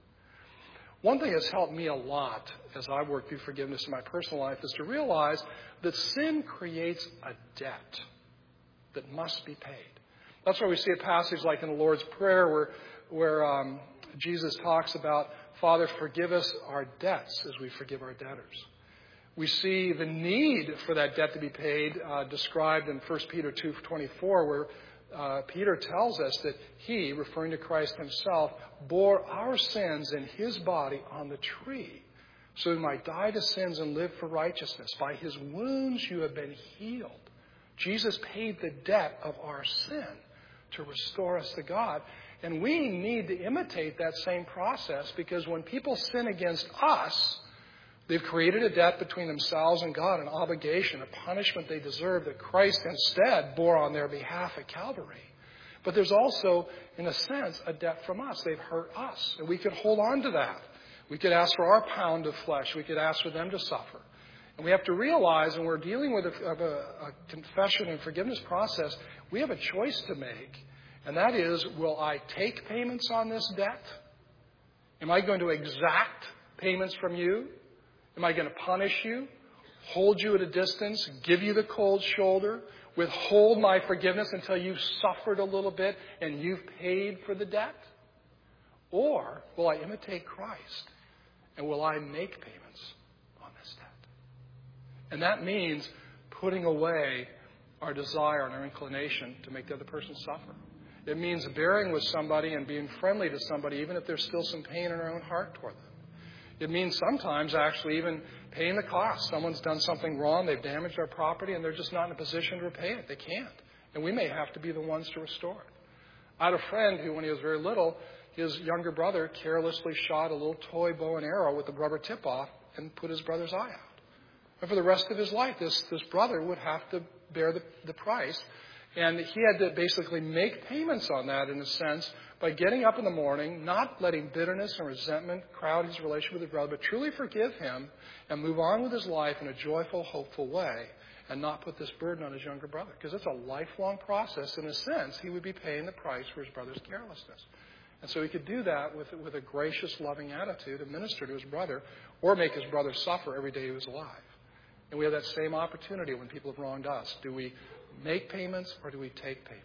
One thing that's helped me a lot as I work through forgiveness in my personal life is to realize that sin creates a debt that must be paid. That's why we see a passage like in the Lord's Prayer where Jesus talks about, Father, forgive us our debts as we forgive our debtors. We see the need for that debt to be paid described in 1 Peter 2:24, where Peter tells us that he, referring to Christ himself, bore our sins in his body on the tree, so we might die to sins and live for righteousness. By his wounds you have been healed. Jesus paid the debt of our sin to restore us to God. And we need to imitate that same process, because when people sin against us, they've created a debt between themselves and God, an obligation, a punishment they deserve that Christ instead bore on their behalf at Calvary. But there's also, in a sense, a debt from us. They've hurt us, and we could hold on to that. We could ask for our pound of flesh. We could ask for them to suffer. And we have to realize when we're dealing with a confession and forgiveness process, we have a choice to make, and that is, will I take payments on this debt? Am I going to exact payments from you? Am I going to punish you, hold you at a distance, give you the cold shoulder, withhold my forgiveness until you've suffered a little bit and you've paid for the debt? Or will I imitate Christ, and will I make payments on this debt? And that means putting away our desire and our inclination to make the other person suffer. It means bearing with somebody and being friendly to somebody, even if there's still some pain in our own heart toward them. It means sometimes actually even paying the cost. Someone's done something wrong, they've damaged our property, and they're just not in a position to repay it. They can't. And we may have to be the ones to restore it. I had a friend who, when he was very little, his younger brother carelessly shot a little toy bow and arrow with the rubber tip off and put his brother's eye out. And for the rest of his life, this brother would have to bear the price. And he had to basically make payments on that, in a sense, by getting up in the morning, not letting bitterness and resentment crowd his relationship with his brother, but truly forgive him and move on with his life in a joyful, hopeful way, and not put this burden on his younger brother. Because it's a lifelong process. In a sense, he would be paying the price for his brother's carelessness. And so he could do that with a gracious, loving attitude and minister to his brother, or make his brother suffer every day he was alive. And we have that same opportunity when people have wronged us. Do we make payments, or do we take payments?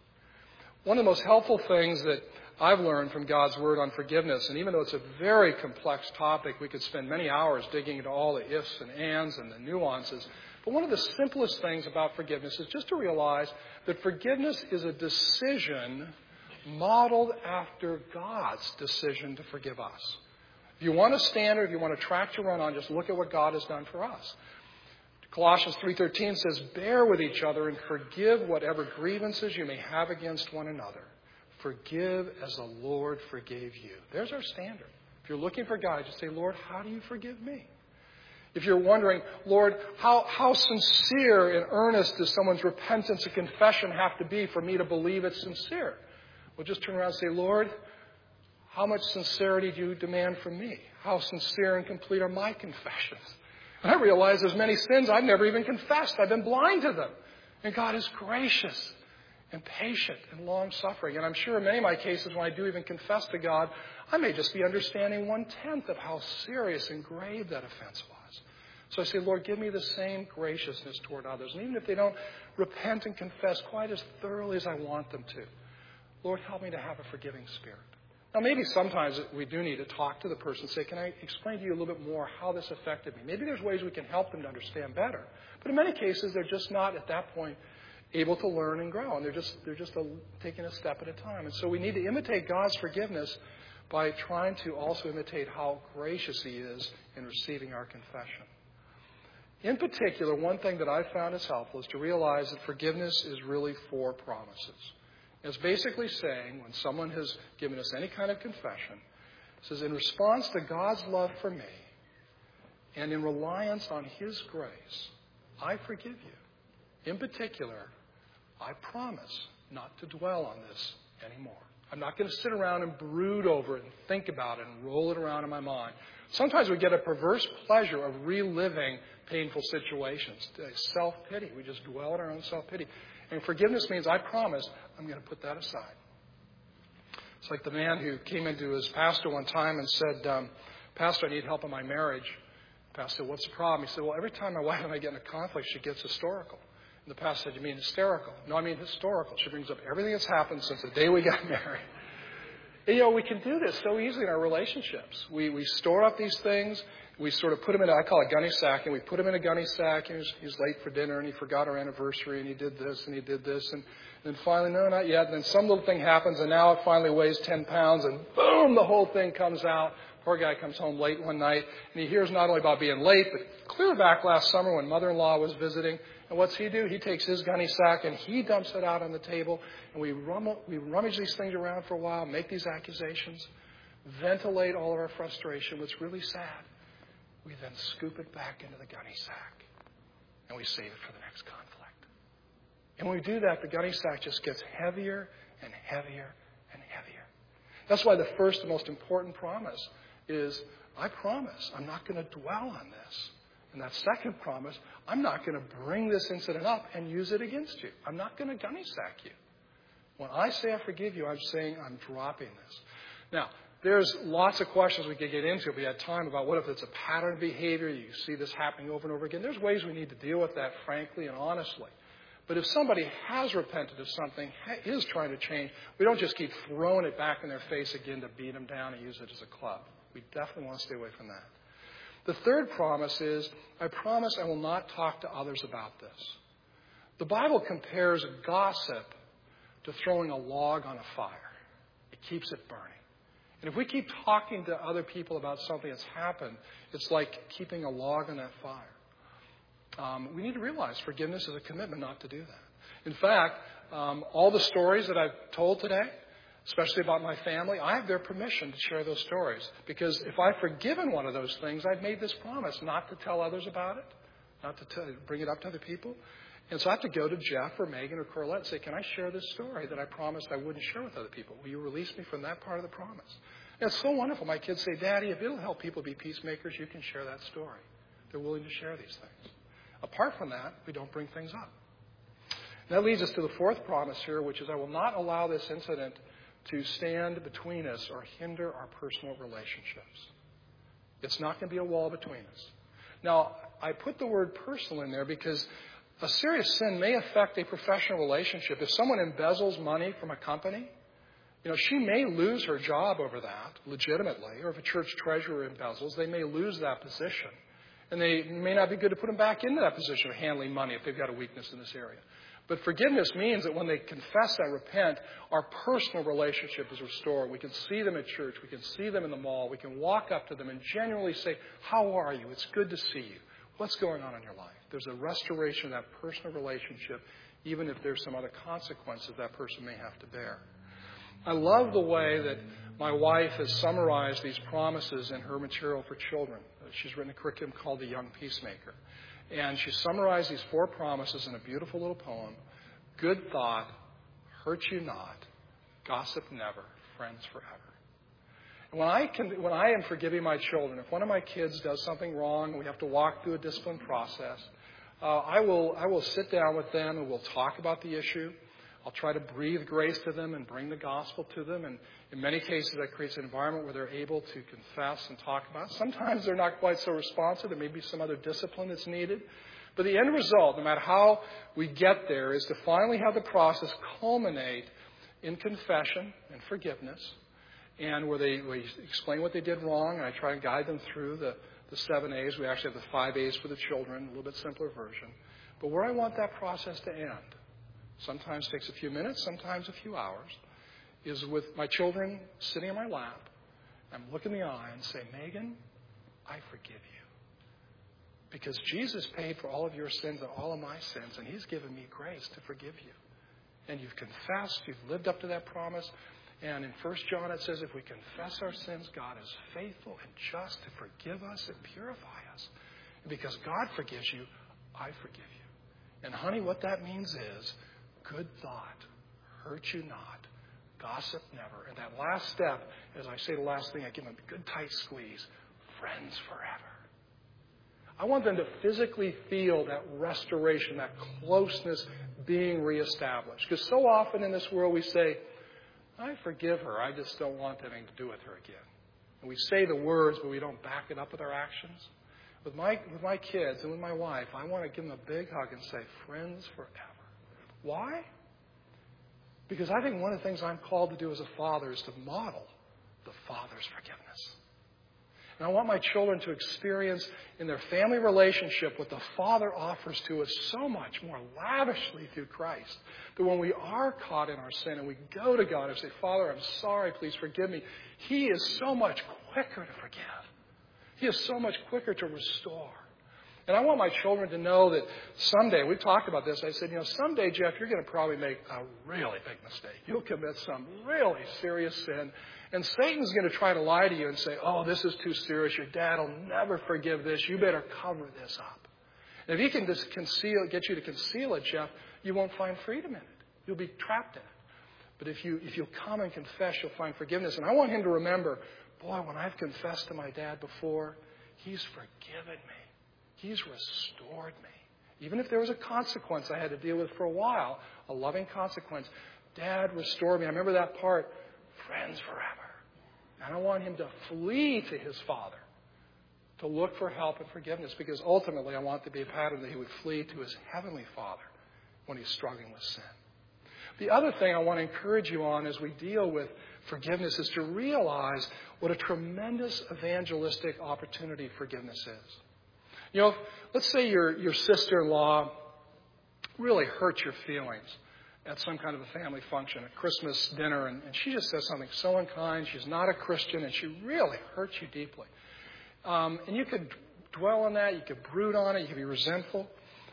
One of the most helpful things that I've learned from God's Word on forgiveness, and even though it's a very complex topic, we could spend many hours digging into all the ifs and ands and the nuances, but one of the simplest things about forgiveness is just to realize that forgiveness is a decision modeled after God's decision to forgive us. If you want a standard, if you want a track to run on, just look at what God has done for us. Colossians 3:13 says, bear with each other and forgive whatever grievances you may have against one another. Forgive as the Lord forgave you. There's our standard. If you're looking for God, just say, Lord, how do you forgive me? If you're wondering, Lord, how sincere and earnest does someone's repentance and confession have to be for me to believe it's sincere? Well, just turn around and say, Lord, how much sincerity do you demand from me? How sincere and complete are my confessions? And I realize there's many sins I've never even confessed. I've been blind to them. And God is gracious and patient and long-suffering. And I'm sure in many of my cases when I do even confess to God, I may just be understanding 1/10 of how serious and grave that offense was. So I say, Lord, give me the same graciousness toward others. And even if they don't repent and confess quite as thoroughly as I want them to, Lord, help me to have a forgiving spirit. Now, maybe sometimes we do need to talk to the person and say, can I explain to you a little bit more how this affected me? Maybe there's ways we can help them to understand better. But in many cases, they're just not at that point able to learn and grow. And they're just taking a step at a time. And so we need to imitate God's forgiveness by trying to also imitate how gracious He is in receiving our confession. In particular, one thing that I found is helpful is to realize that forgiveness is really 4 promises. It's basically saying, when someone has given us any kind of confession, it says, in response to God's love for me and in reliance on His grace, I forgive you. In particular, I promise not to dwell on this anymore. I'm not going to sit around and brood over it and think about it and roll it around in my mind. Sometimes we get a perverse pleasure of reliving painful situations. Self-pity. We just dwell in our own self-pity. And forgiveness means I promise I'm going to put that aside. It's like the man who came into his pastor one time and said, Pastor, I need help in my marriage. The pastor said, what's the problem? He said, well, every time my wife and I get in a conflict, she gets hysterical. And the pastor said, you mean hysterical? No, I mean historical. She brings up everything that's happened since the day we got married. And, we can do this so easily in our relationships. We store up these things. We sort of put them in, I call it gunny sack, and we put him in a gunny sack. And he's late for dinner, and he forgot our anniversary, and he did this, and he did this. And then finally, no, not yet. And then some little thing happens, and now it finally weighs 10 pounds, and boom, the whole thing comes out. Poor guy comes home late one night, and he hears not only about being late, but clear back last summer when mother-in-law was visiting. And what's he do? He takes his gunny sack, and he dumps it out on the table. And we rummage these things around for a while, make these accusations, ventilate all of our frustration. What's really sad, we then scoop it back into the gunny sack, and we save it for the next conflict. And when we do that, the gunny sack just gets heavier and heavier and heavier. That's why the first and most important promise is, I promise I'm not going to dwell on this. And that second promise, I'm not going to bring this incident up and use it against you. I'm not going to gunny sack you. When I say I forgive you, I'm saying I'm dropping this. Now, there's lots of questions we could get into if we had time about what if it's a pattern of behavior. You see this happening over and over again. There's ways we need to deal with that, frankly and honestly. But if somebody has repented of something, is trying to change, we don't just keep throwing it back in their face again to beat them down and use it as a club. We definitely want to stay away from that. The third promise is, I promise I will not talk to others about this. The Bible compares gossip to throwing a log on a fire. It keeps it burning. And if we keep talking to other people about something that's happened, it's like keeping a log on that fire. We need to realize forgiveness is a commitment not to do that. In fact, all the stories that I've told today, especially about my family, I have their permission to share those stories. Because if I've forgiven one of those things, I've made this promise not to tell others about it, not to bring it up to other people. And so I have to go to Jeff or Megan or Corlette and say, can I share this story that I promised I wouldn't share with other people? Will you release me from that part of the promise? And it's so wonderful. My kids say, Daddy, if it'll help people be peacemakers, you can share that story. They're willing to share these things. Apart from that, we don't bring things up. And that leads us to the fourth promise here, which is I will not allow this incident to stand between us or hinder our personal relationships. It's not going to be a wall between us. Now, I put the word personal in there because a serious sin may affect a professional relationship. If someone embezzles money from a company, she may lose her job over that legitimately. Or if a church treasurer embezzles, they may lose that position. And they may not be good to put them back into that position of handling money if they've got a weakness in this area. But forgiveness means that when they confess and repent, our personal relationship is restored. We can see them at church. We can see them in the mall. We can walk up to them and genuinely say, how are you? It's good to see you. What's going on in your life? There's a restoration of that personal relationship, even if there's some other consequences that person may have to bear. I love the way that my wife has summarized these promises in her material for children. She's written a curriculum called The Young Peacemaker. And she summarized these 4 promises in a beautiful little poem. Good thought, hurt you not, gossip never, friends forever. And when I am forgiving my children, if one of my kids does something wrong and we have to walk through a discipline process, I will sit down with them and we'll talk about the issue. I'll try to breathe grace to them and bring the gospel to them. And in many cases, that creates an environment where they're able to confess and talk about it. Sometimes they're not quite so responsive. There may be some other discipline that's needed. But the end result, no matter how we get there, is to finally have the process culminate in confession and forgiveness, and where we explain what they did wrong, and I try and guide them through the 7 A's. We actually have the 5 A's for the children, a little bit simpler version. But where I want that process to end, sometimes takes a few minutes, sometimes a few hours, is with my children sitting in my lap. I'm looking in the eye and say, Megan, I forgive you. Because Jesus paid for all of your sins and all of my sins, and He's given me grace to forgive you. And you've confessed, you've lived up to that promise. And in 1 John it says, if we confess our sins, God is faithful and just to forgive us and purify us. And because God forgives you, I forgive you. And honey, what that means is good thought, hurt you not, gossip never. And that last step, as I say the last thing, I give them a good tight squeeze, friends forever. I want them to physically feel that restoration, that closeness being reestablished. Because so often in this world we say, I forgive her, I just don't want anything to do with her again. And we say the words, but we don't back it up with our actions. With my kids and with my wife, I want to give them a big hug and say, friends forever. Why? Because I think one of the things I'm called to do as a father is to model the Father's forgiveness. And I want my children to experience in their family relationship what the Father offers to us so much more lavishly through Christ. That when we are caught in our sin and we go to God and say, Father, I'm sorry, please forgive me. He is so much quicker to forgive. He is so much quicker to restore. And I want my children to know that someday, we've talked about this, I said, someday, Jeff, you're going to probably make a really big mistake. You'll commit some really serious sin. And Satan's going to try to lie to you and say, oh, this is too serious. Your dad will never forgive this. You better cover this up. And if he can just get you to conceal it, Jeff, you won't find freedom in it. You'll be trapped in it. But if you'll come and confess, you'll find forgiveness. And I want him to remember, boy, when I've confessed to my dad before, he's forgiven me. He's restored me. Even if there was a consequence I had to deal with for a while, a loving consequence, Dad restored me. I remember that part, friends forever. And I want him to flee to his Father, to look for help and forgiveness, because ultimately I want to be a pattern that he would flee to his Heavenly Father when he's struggling with sin. The other thing I want to encourage you on as we deal with forgiveness is to realize what a tremendous evangelistic opportunity forgiveness is. Let's say your sister-in-law really hurt your feelings at some kind of a family function, a Christmas dinner, and she just says something so unkind. She's not a Christian, and she really hurts you deeply. And you could dwell on that. You could brood on it. You could be resentful.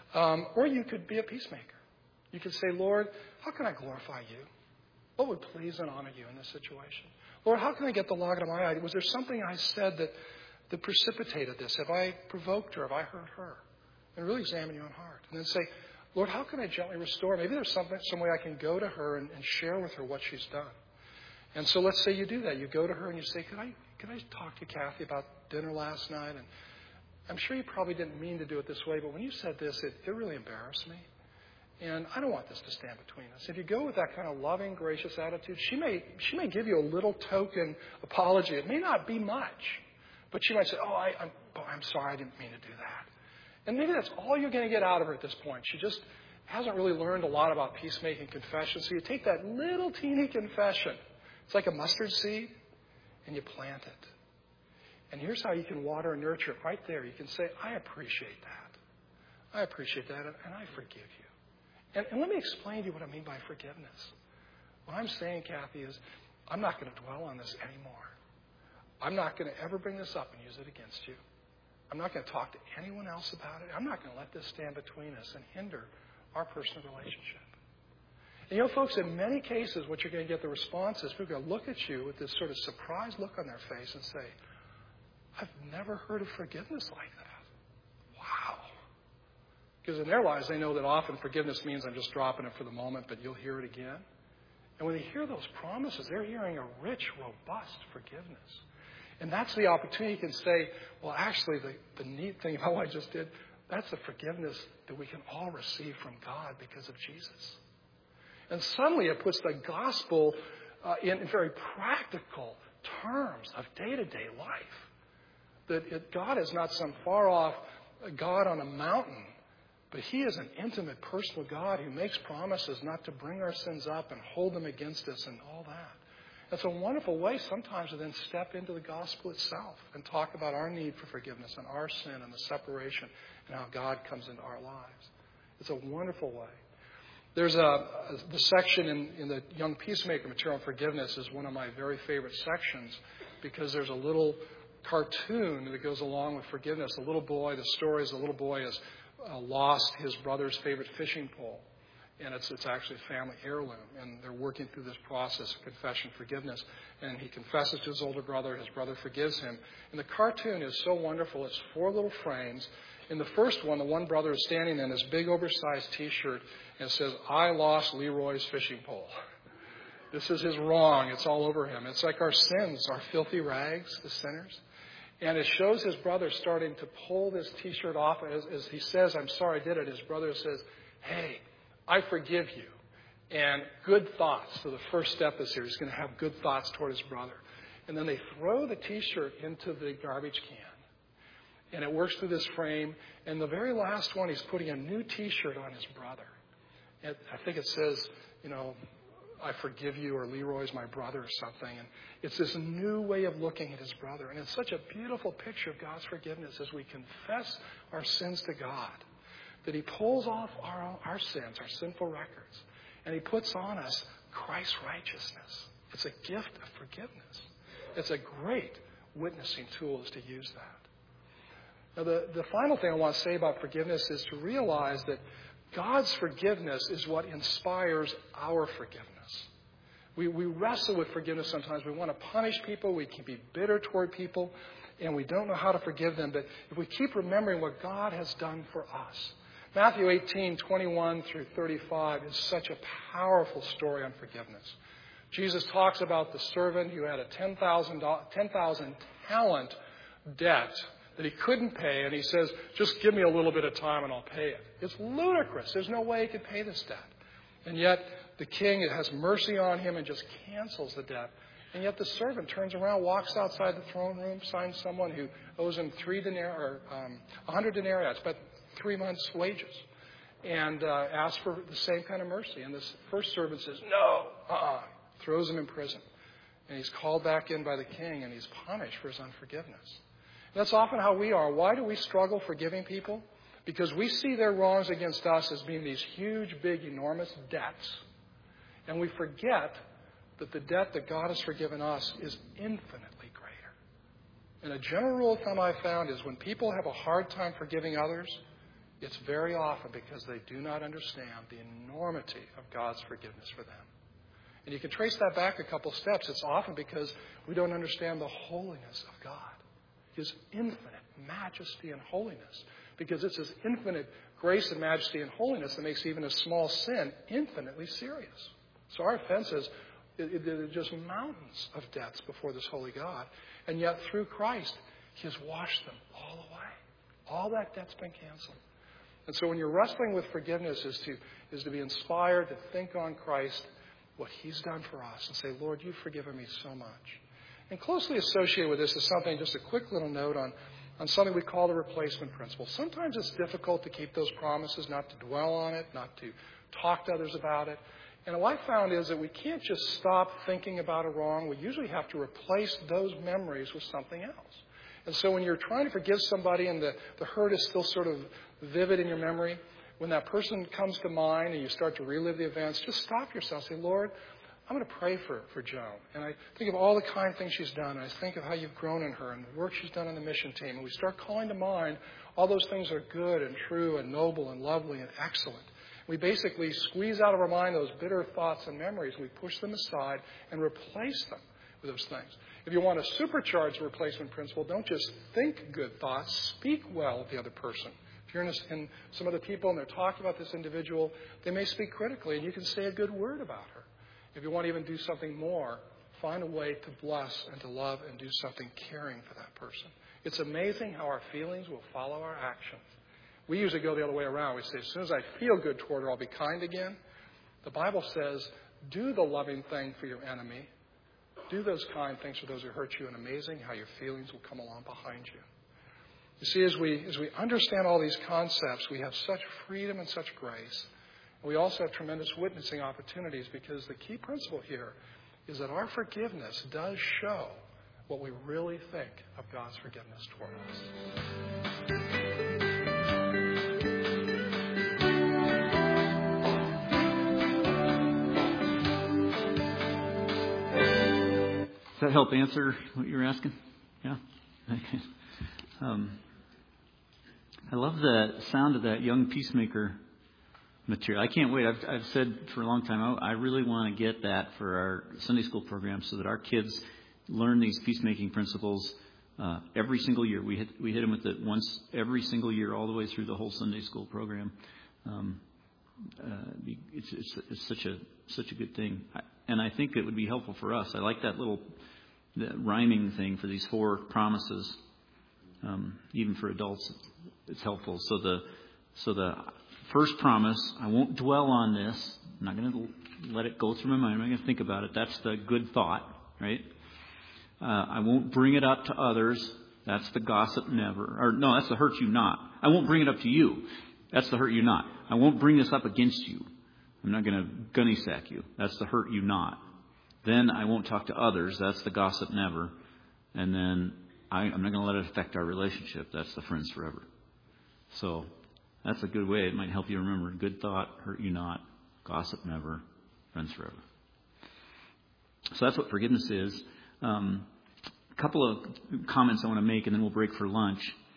Or you could be a peacemaker. You could say, Lord, how can I glorify you? What would please and honor you in this situation? Lord, how can I get the log out of my eye? Was there something I said that precipitated this? Have I provoked her? Have I hurt her? And really examine your own heart. And then say, Lord, how can I gently restore? Maybe there's some way I can go to her and share with her what she's done. And so let's say you do that. You go to her and you say, Can I talk to Kathy about dinner last night? And I'm sure you probably didn't mean to do it this way, but when you said this, it really embarrassed me. And I don't want this to stand between us. If you go with that kind of loving, gracious attitude, she may give you a little token apology. It may not be much, but she might say, I'm sorry, I didn't mean to do that. And maybe that's all you're going to get out of her at this point. She just hasn't really learned a lot about peacemaking confession. So you take that little teeny confession. It's like a mustard seed, and you plant it. And here's how you can water and nurture it right there. You can say, I appreciate that. I appreciate that, and I forgive you. And let me explain to you what I mean by forgiveness. What I'm saying, Kathy, is I'm not going to dwell on this anymore. I'm not going to ever bring this up and use it against you. I'm not going to talk to anyone else about it. I'm not going to let this stand between us and hinder our personal relationship. And folks, in many cases, what you're going to get the response is people are going to look at you with this sort of surprised look on their face and say, I've never heard of forgiveness like that. Wow. Because in their lives, they know that often forgiveness means I'm just dropping it for the moment, but you'll hear it again. And when they hear those promises, they're hearing a rich, robust forgiveness. And that's the opportunity. You can say, well, actually, the neat thing about what I just did, that's the forgiveness that we can all receive from God because of Jesus. And suddenly it puts the gospel in very practical terms of day-to-day life. That God is not some far-off God on a mountain, but He is an intimate, personal God who makes promises not to bring our sins up and hold them against us and all that. It's a wonderful way sometimes to then step into the gospel itself and talk about our need for forgiveness and our sin and the separation and how God comes into our lives. It's a wonderful way. There's the section in the Young Peacemaker material on forgiveness is one of my very favorite sections because there's a little cartoon that goes along with forgiveness. The little boy, the story is the little boy has lost his brother's favorite fishing pole. And it's actually a family heirloom. And they're working through this process of confession, forgiveness. And he confesses to his older brother. His brother forgives him. And the cartoon is so wonderful. It's 4 little frames. In the first one, the one brother is standing in this big oversized T-shirt and it says, "I lost Leroy's fishing pole." This is his wrong. It's all over him. It's like our sins, our filthy rags, the sinners. And it shows his brother starting to pull this T-shirt off. As he says, "I'm sorry I did it," his brother says, "Hey, I forgive you." And good thoughts. So the first step is here. He's going to have good thoughts toward his brother. And then they throw the T-shirt into the garbage can. And it works through this frame. And the very last one, he's putting a new T-shirt on his brother. And I think it says, "I forgive you," or "Leroy's my brother," or something. And it's this new way of looking at his brother. And it's such a beautiful picture of God's forgiveness as we confess our sins to God, that he pulls off our sins, our sinful records, and he puts on us Christ's righteousness. It's a gift of forgiveness. It's a great witnessing tool is to use that. Now, the final thing I want to say about forgiveness is to realize that God's forgiveness is what inspires our forgiveness. We wrestle with forgiveness sometimes. We want to punish people. We can be bitter toward people, and we don't know how to forgive them. But if we keep remembering what God has done for us. Matthew 18:21 through 35 is such a powerful story on forgiveness. Jesus talks about the servant who had a 10,000 talent debt that he couldn't pay, and he says, "Just give me a little bit of time and I'll pay it." It's ludicrous. There's no way he could pay this debt. And yet the king has mercy on him and just cancels the debt. And yet the servant turns around, walks outside the throne room, finds someone who owes him 100 denarii. It's about 3 months' wages. And asks for the same kind of mercy. And this first servant says, "No, throws him in prison. And he's called back in by the king, and he's punished for his unforgiveness. And that's often how we are. Why do we struggle forgiving people? Because we see their wrongs against us as being these huge, big, enormous debts. And we forget that the debt that God has forgiven us is infinitely greater. And a general rule of thumb I've found is when people have a hard time forgiving others, it's very often because they do not understand the enormity of God's forgiveness for them. And you can trace that back a couple steps. It's often because we don't understand the holiness of God, His infinite majesty and holiness. Because it's His infinite grace and majesty and holiness that makes even a small sin infinitely serious. So our offenses, they're just mountains of debts before this holy God. And yet through Christ, He has washed them all away. All that debt's been canceled. And so when you're wrestling with forgiveness is to be inspired to think on Christ, what He's done for us, and say, Lord, you've forgiven me so much. And closely associated with this is something, just a quick little note on something we call the replacement principle. Sometimes it's difficult to keep those promises, not to dwell on it, not to talk to others about it. And what I found is that we can't just stop thinking about a wrong. We usually have to replace those memories with something else. And so when you're trying to forgive somebody and the hurt is still sort of vivid in your memory, when that person comes to mind and you start to relive the events, just stop yourself. Say, Lord, I'm going to pray for Joan. And I think of all the kind things she's done. And I think of how you've grown in her and the work she's done on the mission team. And we start calling to mind all those things that are good and true and noble and lovely and excellent. We basically squeeze out of our mind those bitter thoughts and memories. We push them aside and replace them with those things. If you want to supercharge the replacement principle, don't just think good thoughts. Speak well of the other person. If you're in some other people and they're talking about this individual, they may speak critically, and you can say a good word about her. If you want to even do something more, find a way to bless and to love and do something caring for that person. It's amazing how our feelings will follow our actions. We usually go the other way around. We say, as soon as I feel good toward her, I'll be kind again. The Bible says, do the loving thing for your enemy. Do those kind things for those who hurt you, and amazing how your feelings will come along behind you. You see, as we understand all these concepts, we have such freedom and such grace. And we also have tremendous witnessing opportunities, because the key principle here is that our forgiveness does show what we really think of God's forgiveness toward us. Does that help answer what you're asking? Yeah? I love the sound of that young peacemaker material. I can't wait. I've said for a long time, I really want to get that for our Sunday school program so that our kids learn these peacemaking principles every single year. We hit them with it once every single year, all the way through the whole Sunday school program. It's such a good thing, and I think it would be helpful for us. I like that little rhyming thing for these 4 promises. Even for adults, it's helpful. So the first promise, I won't dwell on this. I'm not going to let it go through my mind. I'm not going to think about it. That's the good thought, right? I won't bring it up to others. That's the gossip never. Or no, that's the hurt you not. I won't bring it up to you. That's the hurt you not. I won't bring this up against you. I'm not going to gunny sack you. That's the hurt you not. Then I won't talk to others. That's the gossip never. And then I'm not going to let it affect our relationship. That's the friends forever. So that's a good way. It might help you remember. Good thought, hurt you not, gossip never, friends forever. So that's what forgiveness is. A couple of comments I want to make, and then we'll break for lunch.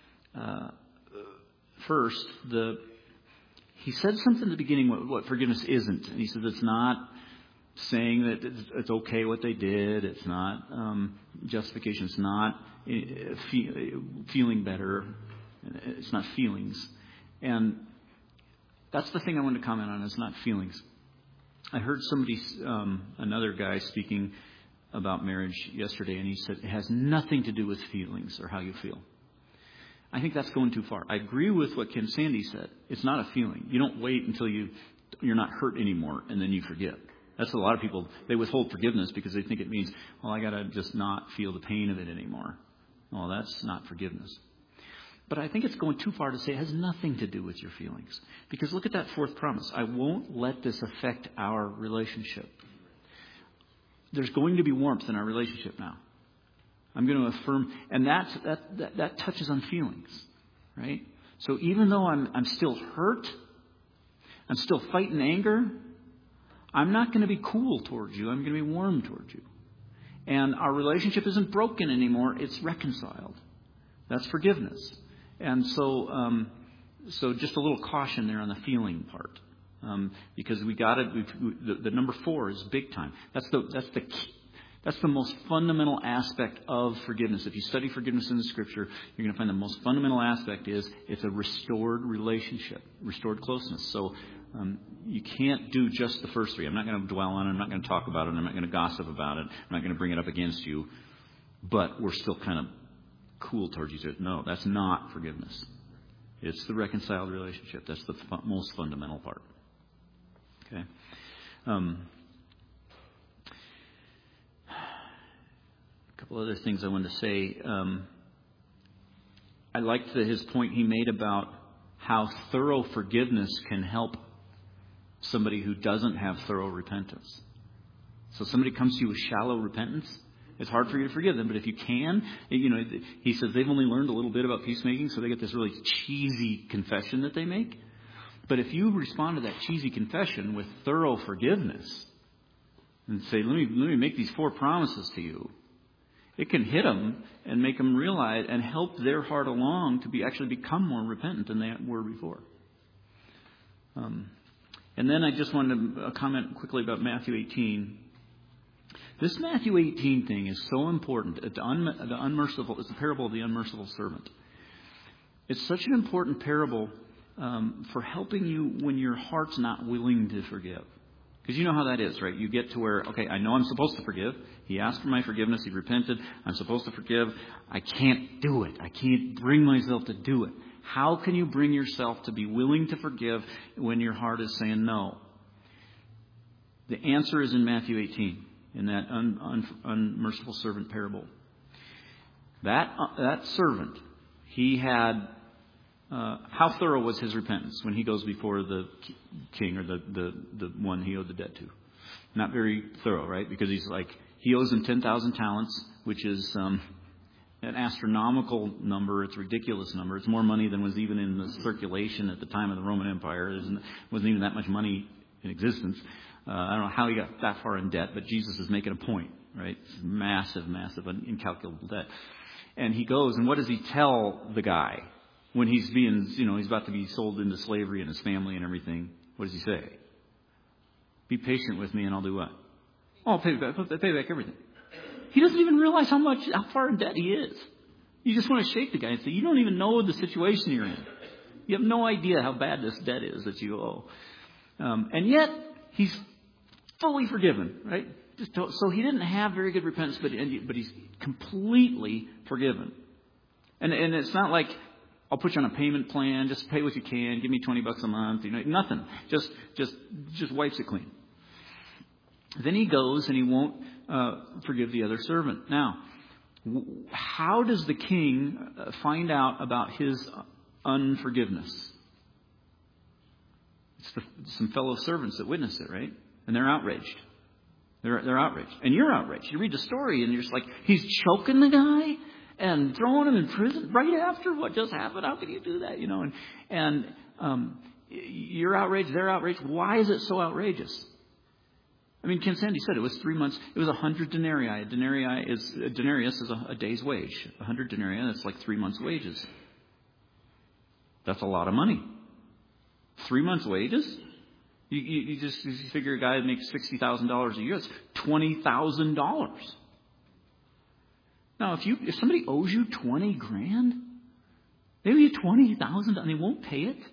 First, he said something at the beginning what forgiveness isn't. And he said it's not saying that it's okay what they did. It's not justification. It's not feeling better. It's not feelings. And that's the thing I wanted to comment on, is not feelings. I heard another guy speaking about marriage yesterday, and he said it has nothing to do with feelings or how you feel. I think that's going too far. I agree with what Kim Sandy said. It's not a feeling. You don't wait until you're not hurt anymore and then you forgive. That's a lot of people, they withhold forgiveness because they think it means, well, I got to just not feel the pain of it anymore. Well, that's not forgiveness. But I think it's going too far to say it has nothing to do with your feelings. Because look at that 4th promise. I won't let this affect our relationship. There's going to be warmth in our relationship now. I'm going to affirm, and that touches on feelings, right? So even though I'm still hurt, I'm still fighting anger, I'm not going to be cool towards you. I'm going to be warm towards you. And our relationship isn't broken anymore. It's reconciled. That's forgiveness. And so just a little caution there on the feeling part. Because we got it. The number 4 is big time. That's the key. That's the most fundamental aspect of forgiveness. If you study forgiveness in the Scripture, you're going to find the most fundamental aspect is it's a restored relationship, restored closeness. So you can't do just the first 3. I'm not going to dwell on it. I'm not going to talk about it. I'm not going to gossip about it. I'm not going to bring it up against you. But we're still kind of cool towards each other. No, that's not forgiveness. It's the reconciled relationship. That's the most fundamental part. Okay. A couple other things I wanted to say. I liked his point he made about how thorough forgiveness can help somebody who doesn't have thorough repentance. So somebody comes to you with shallow repentance, it's hard for you to forgive them. But if you can, he says they've only learned a little bit about peacemaking, so they get this really cheesy confession that they make. But if you respond to that cheesy confession with thorough forgiveness and say, let me make these 4 promises to you, it can hit them and make them realize and help their heart along to actually become more repentant than they were before. And then I just wanted to comment quickly about Matthew 18. This Matthew 18 thing is so important. It's the parable of the unmerciful servant. It's such an important parable for helping you when your heart's not willing to forgive. Because you know how that is, right? You get to where, okay, I know I'm supposed to forgive. He asked for my forgiveness. He repented. I'm supposed to forgive. I can't do it. I can't bring myself to do it. How can you bring yourself to be willing to forgive when your heart is saying no? The answer is in Matthew 18, in that unmerciful servant parable. That servant, he had... how thorough was his repentance when he goes before the king or the one he owed the debt to? Not very thorough, right? Because he owes him 10,000 talents, which is an astronomical number. It's a ridiculous number. It's more money than was even in the circulation at the time of the Roman Empire. It wasn't even that much money in existence. I don't know how he got that far in debt, but Jesus is making a point, right? It's massive, incalculable debt. And he goes, and what does he tell the guy when he's being, he's about to be sold into slavery and his family and everything? What does he say? Be patient with me and I'll do what? I'll pay back everything. He doesn't even realize how far in debt he is. You just want to shake the guy and say, you don't even know the situation you're in. You have no idea how bad this debt is that you owe. And yet, he's fully forgiven, right? So he didn't have very good repentance, but he's completely forgiven. And it's not like, I'll put you on a payment plan, just pay what you can, give me $20 a month, nothing. Just wipes it clean. Then he goes and he won't forgive the other servant. Now, how does the king find out about his unforgiveness? It's some fellow servants that witness it, right? And they're outraged. They're outraged. And you're outraged. You read the story and you're just like, he's choking the guy and throwing him in prison right after what just happened. How could you do that? And you're outraged. They're outraged. Why is it so outrageous? I mean, Ken Sandy said it was 3 months. It was 100 denarii. A denarius is a day's wage. 100 denarii, that's like 3 months' wages. That's a lot of money. 3 months' wages? You figure a guy that makes $60,000 a year, it's $20,000. Now, if somebody owes you $20,000, they owe you $20,000 and they won't pay it,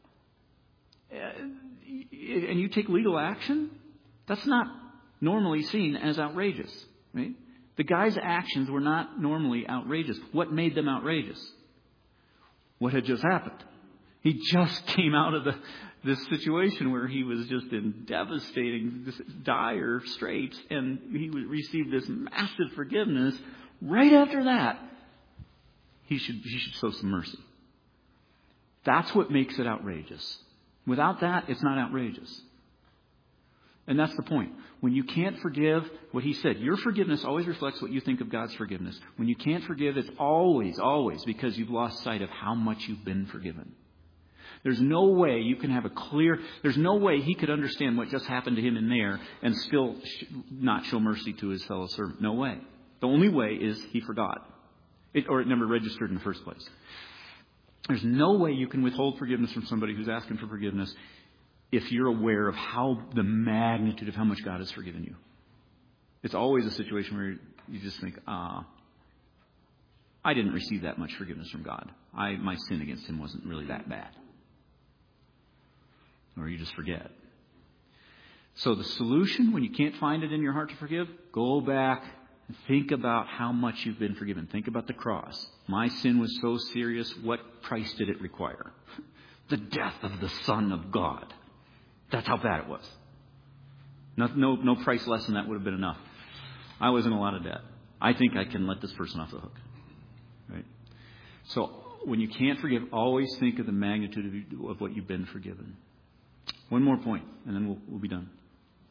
and you take legal action, that's not normally seen as outrageous, right? The guy's actions were not normally outrageous. What made them outrageous? What had just happened? He just came out of this situation where he was just in devastating, dire straits, and he received this massive forgiveness. Right after that, he should show some mercy. That's what makes it outrageous. Without that, it's not outrageous. And that's the point. When you can't forgive, what he said, your forgiveness always reflects what you think of God's forgiveness. When you can't forgive, it's always because you've lost sight of how much you've been forgiven. There's no way you can have there's no way he could understand what just happened to him in there and still not show mercy to his fellow servant. No way. The only way is he forgot. Or it never registered in the first place. There's no way you can withhold forgiveness from somebody who's asking for forgiveness if you're aware of the magnitude of how much God has forgiven you. It's always a situation where you just think, I didn't receive that much forgiveness from God. My sin against him wasn't really that bad. Or you just forget. So the solution, when you can't find it in your heart to forgive, go back and think about how much you've been forgiven. Think about the cross. My sin was so serious, what price did it require? The death of the Son of God. That's how bad it was. No price less than that would have been enough. I was in a lot of debt. I think I can let this person off the hook. Right? So when you can't forgive, always think of the magnitude of what you've been forgiven. One more point, and then we'll be done.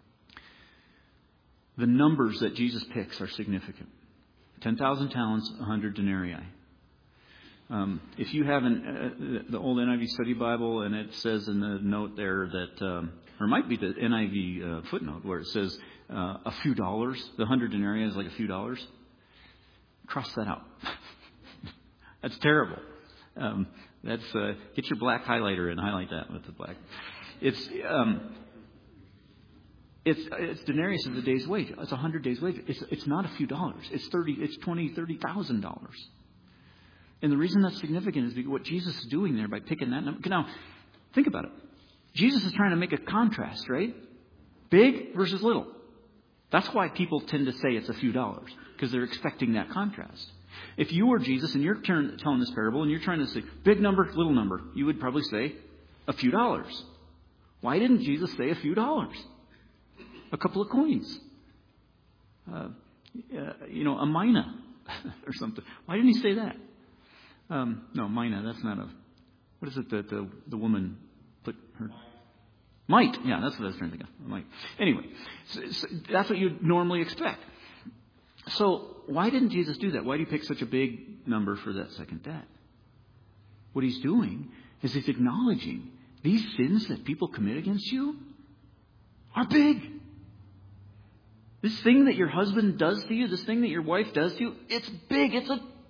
The numbers that Jesus picks are significant. 10,000 talents, 100 denarii. If you have the old NIV study Bible, and it says in the note there that, or it might be the NIV footnote where it says a few dollars, the 100 denarii is like a few dollars. Cross that out. That's terrible. Get your black highlighter and highlight that with the black. It's denarius of the day's wage. It's 100 days' wage. It's not a few dollars. It's $30,000. And the reason that's significant is because what Jesus is doing there by picking that number. Now, think about it. Jesus is trying to make a contrast, right? Big versus little. That's why people tend to say it's a few dollars, because they're expecting that contrast. If you were Jesus and you're telling this parable and you're trying to say big number, little number, you would probably say a few dollars. Why didn't Jesus say a few dollars? A couple of coins. A mina or something. Why didn't he say that? No, mina, that's not what is it that the woman put her... Mite. Yeah, that's what I was trying to think of. Mite. Anyway, so that's what you'd normally expect. So why didn't Jesus do that? Why did he pick such a big number for that second debt? What he's doing is he's acknowledging these sins that people commit against you are big. This thing that your husband does to you, this thing that your wife does to you, it's big. It's a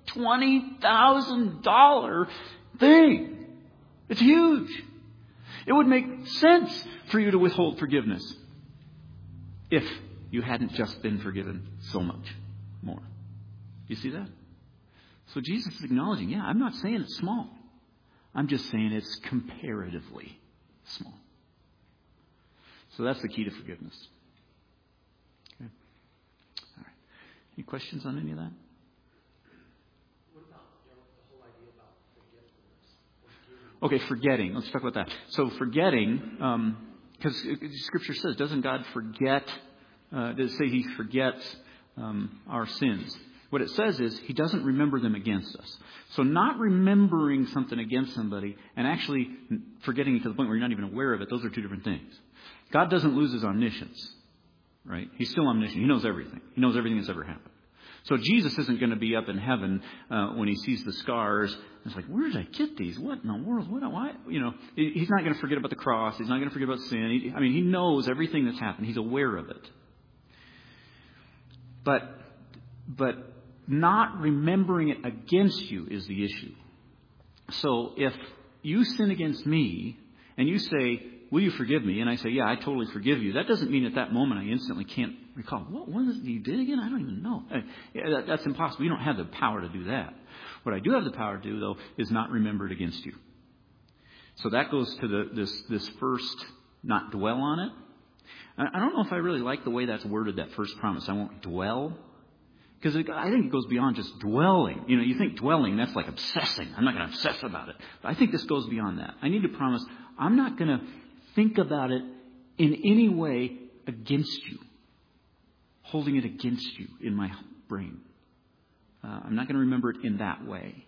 $20,000 thing. It's huge. It would make sense for you to withhold forgiveness if you hadn't just been forgiven so much more. You see that? So Jesus is acknowledging, yeah, I'm not saying it's small. I'm just saying it's comparatively small. So that's the key to forgiveness. Okay. All right. Any questions on any of that? What about the whole idea about forgetfulness? Okay, forgetting. Let's talk about that. So forgetting, because Scripture says, doesn't God forget? Does it say He forgets our sins? What it says is He doesn't remember them against us. So not remembering something against somebody and actually forgetting it to the point where you're not even aware of it, those are two different things. God doesn't lose His omniscience, right? He's still omniscient. He knows everything. He knows everything that's ever happened. So Jesus isn't going to be up in heaven when He sees the scars. It's like, where did I get these? What in the world? Why? You know, He's not going to forget about the cross. He's not going to forget about sin. He knows everything that's happened. He's aware of it. But not remembering it against you is the issue. So if you sin against me and you say, will you forgive me? And I say, yeah, I totally forgive you. That doesn't mean at that moment I instantly can't recall. What was it you did again? I don't even know. That's impossible. You don't have the power to do that. What I do have the power to do, though, is not remember it against you. So that goes to this first, not dwell on it. I don't know if I really like the way that's worded, that first promise. I won't dwell. Because I think it goes beyond just dwelling. You know, you think dwelling, that's like obsessing. I'm not going to obsess about it. But I think this goes beyond that. I need to promise I'm not going to think about it in any way against you. Holding it against you in my brain. I'm not going to remember it in that way.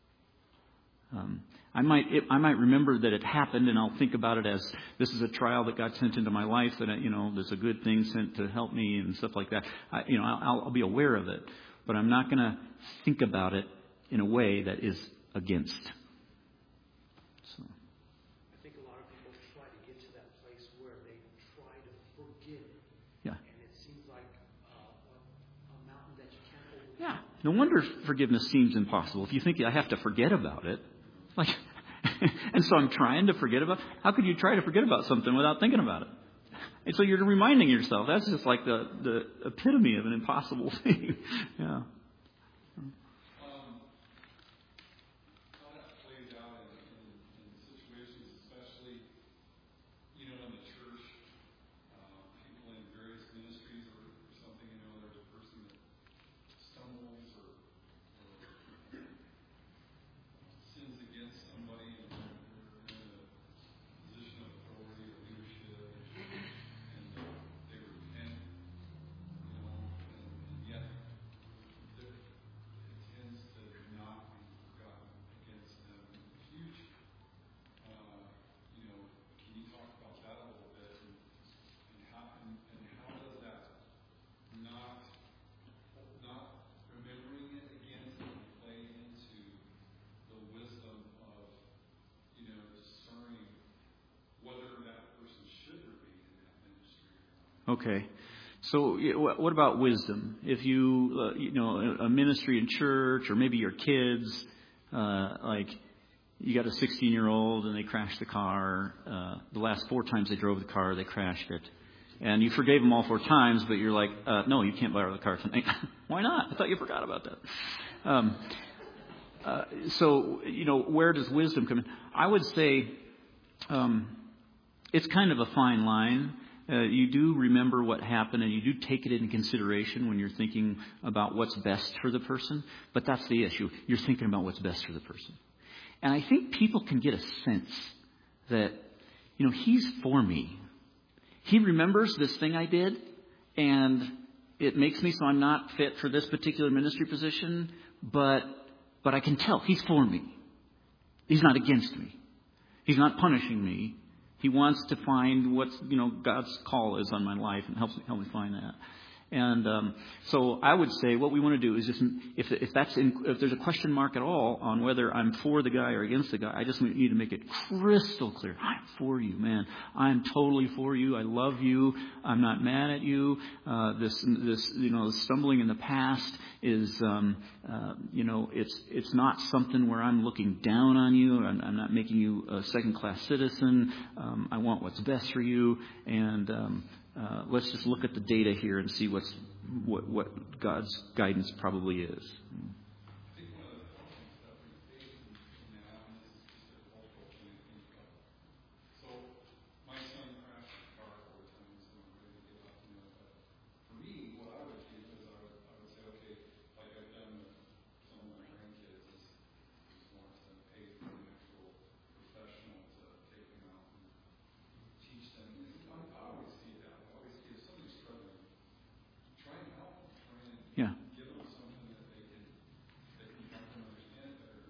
I might remember that it happened, and I'll think about it as this is a trial that God sent into my life, that there's a good thing sent to help me and stuff like that. I'll be aware of it, but I'm not going to think about it in a way that is against. So. I think a lot of people try to get to that place where they try to forgive. Yeah. And it seems like a mountain that you can't overcome. Yeah. No wonder forgiveness seems impossible. If you think I have to forget about it. And so I'm trying to forget about. How could you try to forget about something without thinking about it? And so you're reminding yourself. That's just like the epitome of an impossible thing. Yeah. How that plays out in situations, especially, in the church, people in various ministries or something, there's a person that stumbles or sins against somebody and they're in a position of authority or leadership and they repent, and yet it tends to not be forgotten against them in the future. Can you talk about that a little bit and how does that not remembering it against them play into the wisdom of, discerning whether that person should remain in that ministry or not? Okay. So what about wisdom? If you, a ministry in church or maybe your kids, you got a 16-year-old and they crashed the car. The last 4 times they drove the car, they crashed it. And you forgave them all 4 times, but you're like, no, you can't borrow the car tonight. Why not? I thought you forgot about that. So, where does wisdom come in? I would say it's kind of a fine line. You do remember what happened and you do take it into consideration when you're thinking about what's best for the person. But that's the issue. You're thinking about what's best for the person. And I think people can get a sense that, He's for me. He remembers this thing I did and it makes me so I'm not fit for this particular ministry position, but I can tell He's for me. He's not against me. He's not punishing me. He wants to find what's, God's call is on my life and help me find that. And so I would say what we want to do is just, if there's a question mark at all on whether I'm for the guy or against the guy, I just need to make it crystal clear. I'm for you, man. I'm totally for you. I love you. I'm not mad at you. This stumbling in the past is, it's not something where I'm looking down on you. I'm not making you a second-class citizen. I want what's best for you. And let's just look at the data here and see what God's guidance probably is. I think one of the problems that we face now is just a cultural thing to think about. So my son crashed his car 4 times and I'm ready to give up. But for me, what I would do is I would say, okay, like I've done with some of my grandkids, is want to pay for an actual professional to take them out and teach them. I always see that. I always see if somebody's struggling, try and help them. Try and give them something that they can help them understand better.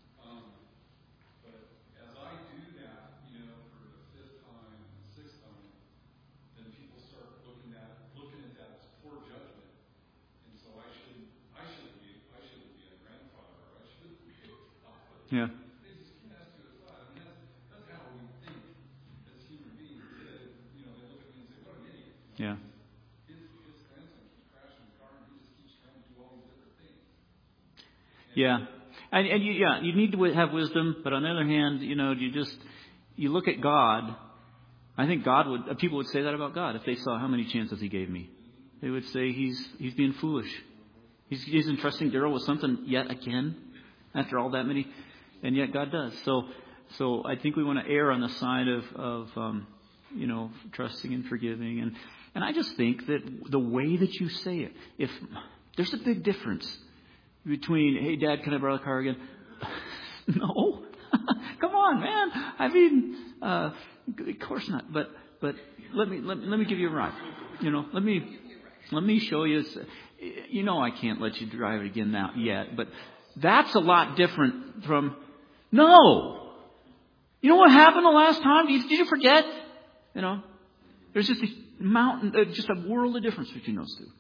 But as I do that, for the 5th time, 6th time, then people start looking at that as poor judgment. And so I shouldn't be a grandfather, or I shouldn't be a father. Yeah. They just can't ask you a thought. I mean, that's how we think as human beings. They look at me and say, "What an idiot." Yeah. His grandson keeps crashing the car, and he just keeps trying to do all these different things. Yeah. And you need to have wisdom, but on the other hand, you look at God. I think people would say that about God if they saw how many chances He gave me. They would say He's being foolish. He's entrusting Daryl with something yet again after all that many, and yet God does. So I think we want to err on the side of trusting and forgiving, and I just think that the way that you say it, if there's a big difference between, "Hey, Dad, can I borrow the car again?" No, come on, man. I mean, of course not. But let me give you a ride. Let me show you. I can't let you drive it again now yet, but that's a lot different from no. You know what happened the last time? Did you forget? There's just a mountain, just a world of difference between those two.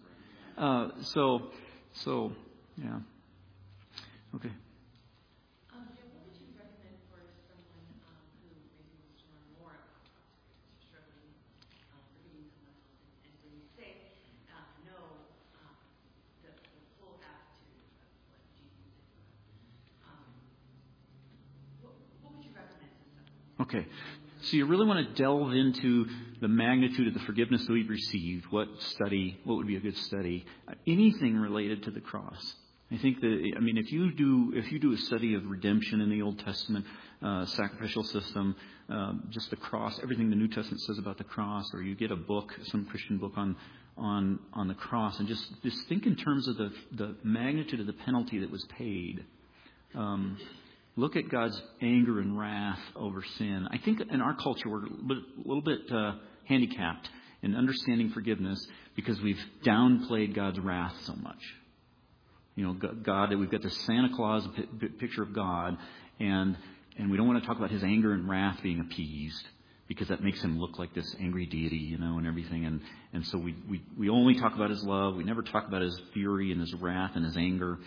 So yeah. Okay. What would you recommend for someone who maybe wants to learn more about God, struggling, forgiving someone else, and when you say no, the full attitude of what Jesus did for us, what would you recommend to someone? Okay. So you really want to delve into the magnitude of the forgiveness that we've received. What would be a good study? Anything related to the cross. I think if you do a study of redemption in the Old Testament, sacrificial system, just the cross, everything the New Testament says about the cross, or you get a book, some Christian book on the cross, and just think in terms of the magnitude of the penalty that was paid. Look at God's anger and wrath over sin. I think in our culture we're a little bit handicapped in understanding forgiveness because we've downplayed God's wrath so much. God, we've got this Santa Claus picture of God, and we don't want to talk about His anger and wrath being appeased because that makes Him look like this angry deity, and everything. And so we only talk about His love. We never talk about His fury and His wrath and His anger.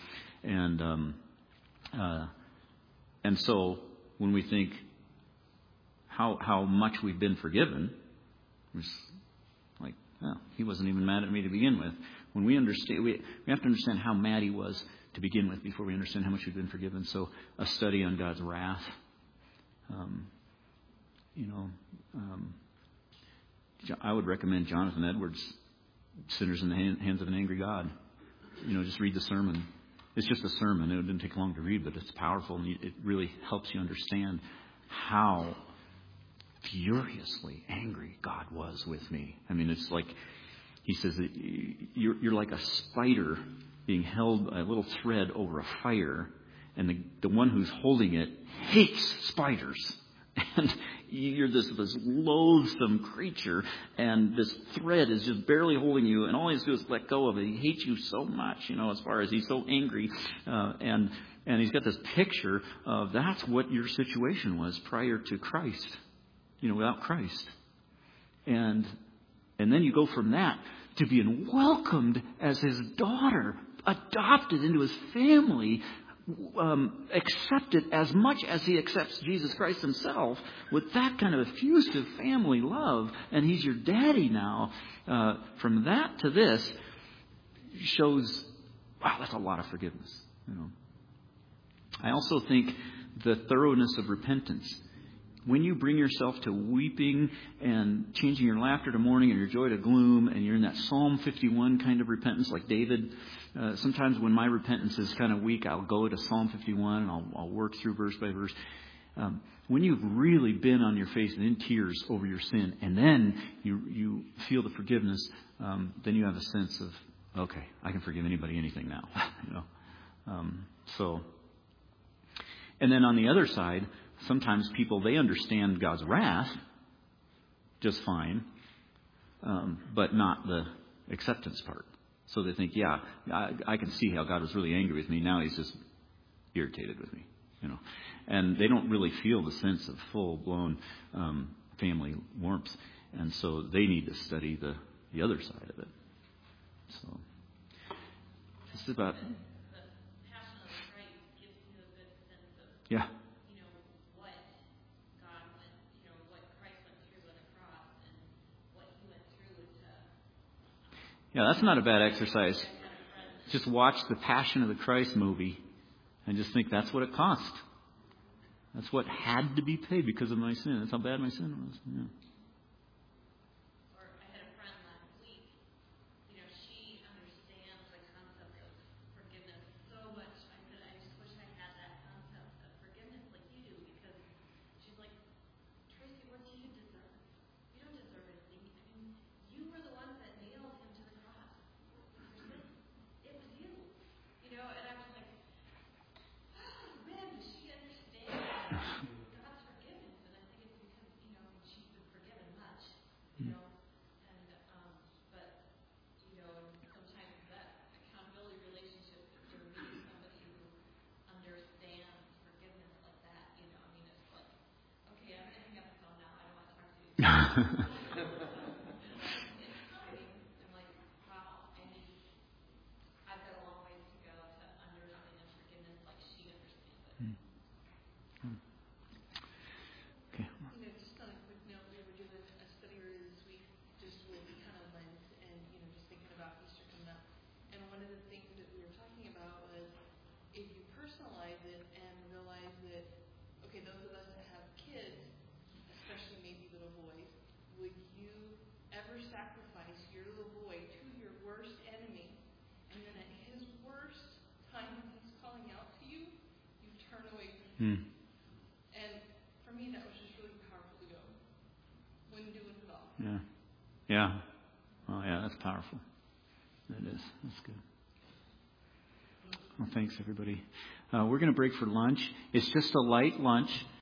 And so when we think how much we've been forgiven, it's like, He wasn't even mad at me to begin with. When we understand, we have to understand how mad He was to begin with before we understand how much we've been forgiven. So a study on God's wrath. I would recommend Jonathan Edwards' Sinners in the Hands of an Angry God. Just read the sermon. It's just a sermon. It didn't take long to read, but it's powerful, and it really helps you understand how furiously angry God was with me. I mean, it's like He says that you're like a spider being held by a little thread over a fire, and the one who's holding it hates spiders. And you're this loathsome creature, and this thread is just barely holding you, and all he has to do is let go of it. He hates you so much, as far as he's so angry. And he's got this picture of that's what your situation was prior to Christ, without Christ. And then you go from that to being welcomed as his daughter, adopted into his family, accepted as much as he accepts Jesus Christ himself, with that kind of effusive family love, and he's your daddy now. From that to this shows, wow, that's a lot of forgiveness. I also think the thoroughness of repentance. When you bring yourself to weeping and changing your laughter to mourning and your joy to gloom, and you're in that Psalm 51 kind of repentance like David, sometimes when my repentance is kind of weak, I'll go to Psalm 51 and I'll work through verse by verse. When you've really been on your face and in tears over your sin, and then you feel the forgiveness, then you have a sense of, okay, I can forgive anybody anything now. And then on the other side, sometimes people, they understand God's wrath just fine, but not the acceptance part. So they think, yeah, I can see how God was really angry with me. Now he's just irritated with me, And they don't really feel the sense of full-blown family warmth. And so they need to study the other side of it. So this is about... Yeah. What Christ went through on the cross and what he went through Yeah, that's not a bad exercise. Just watch the Passion of the Christ movie and just think that's what it cost. That's what had to be paid because of my sin. That's how bad my sin was. Yeah. Or I had a friend last week, she understands the concept of forgiveness so much. I said, I just wish I had that concept of forgiveness like you do, because she's like, Tracy, what do you deserve? You don't deserve anything. I mean, you were the ones that nailed him to the cross. It was you. And I was like, oh, man, does she understand God's forgiveness? And I think it's because, she's been forgiven much, but, sometimes that accountability relationship, if you're meeting somebody who understands forgiveness like that, it's like, okay, I'm going to hang up the phone now. I don't want to talk to you. I'm like, wow, I've got a long ways to go to understand forgiveness like she understands it. Okay. Just on a quick note, we were doing a study earlier this week just with kind of Lent and, just thinking about Easter coming up. And one of the things that we were talking about was if you personalize it and realize that, okay, those of us that have kids, especially maybe little boys, would you ever sacrifice your little boy to your worst enemy, and then at his worst time when he's calling out to you, you turn away from him? And for me, that was just really powerful to go. Wouldn't do it at all. Yeah. Yeah. Oh, yeah, that's powerful. That is. That's good. Well, thanks, everybody. We're going to break for lunch. It's just a light lunch.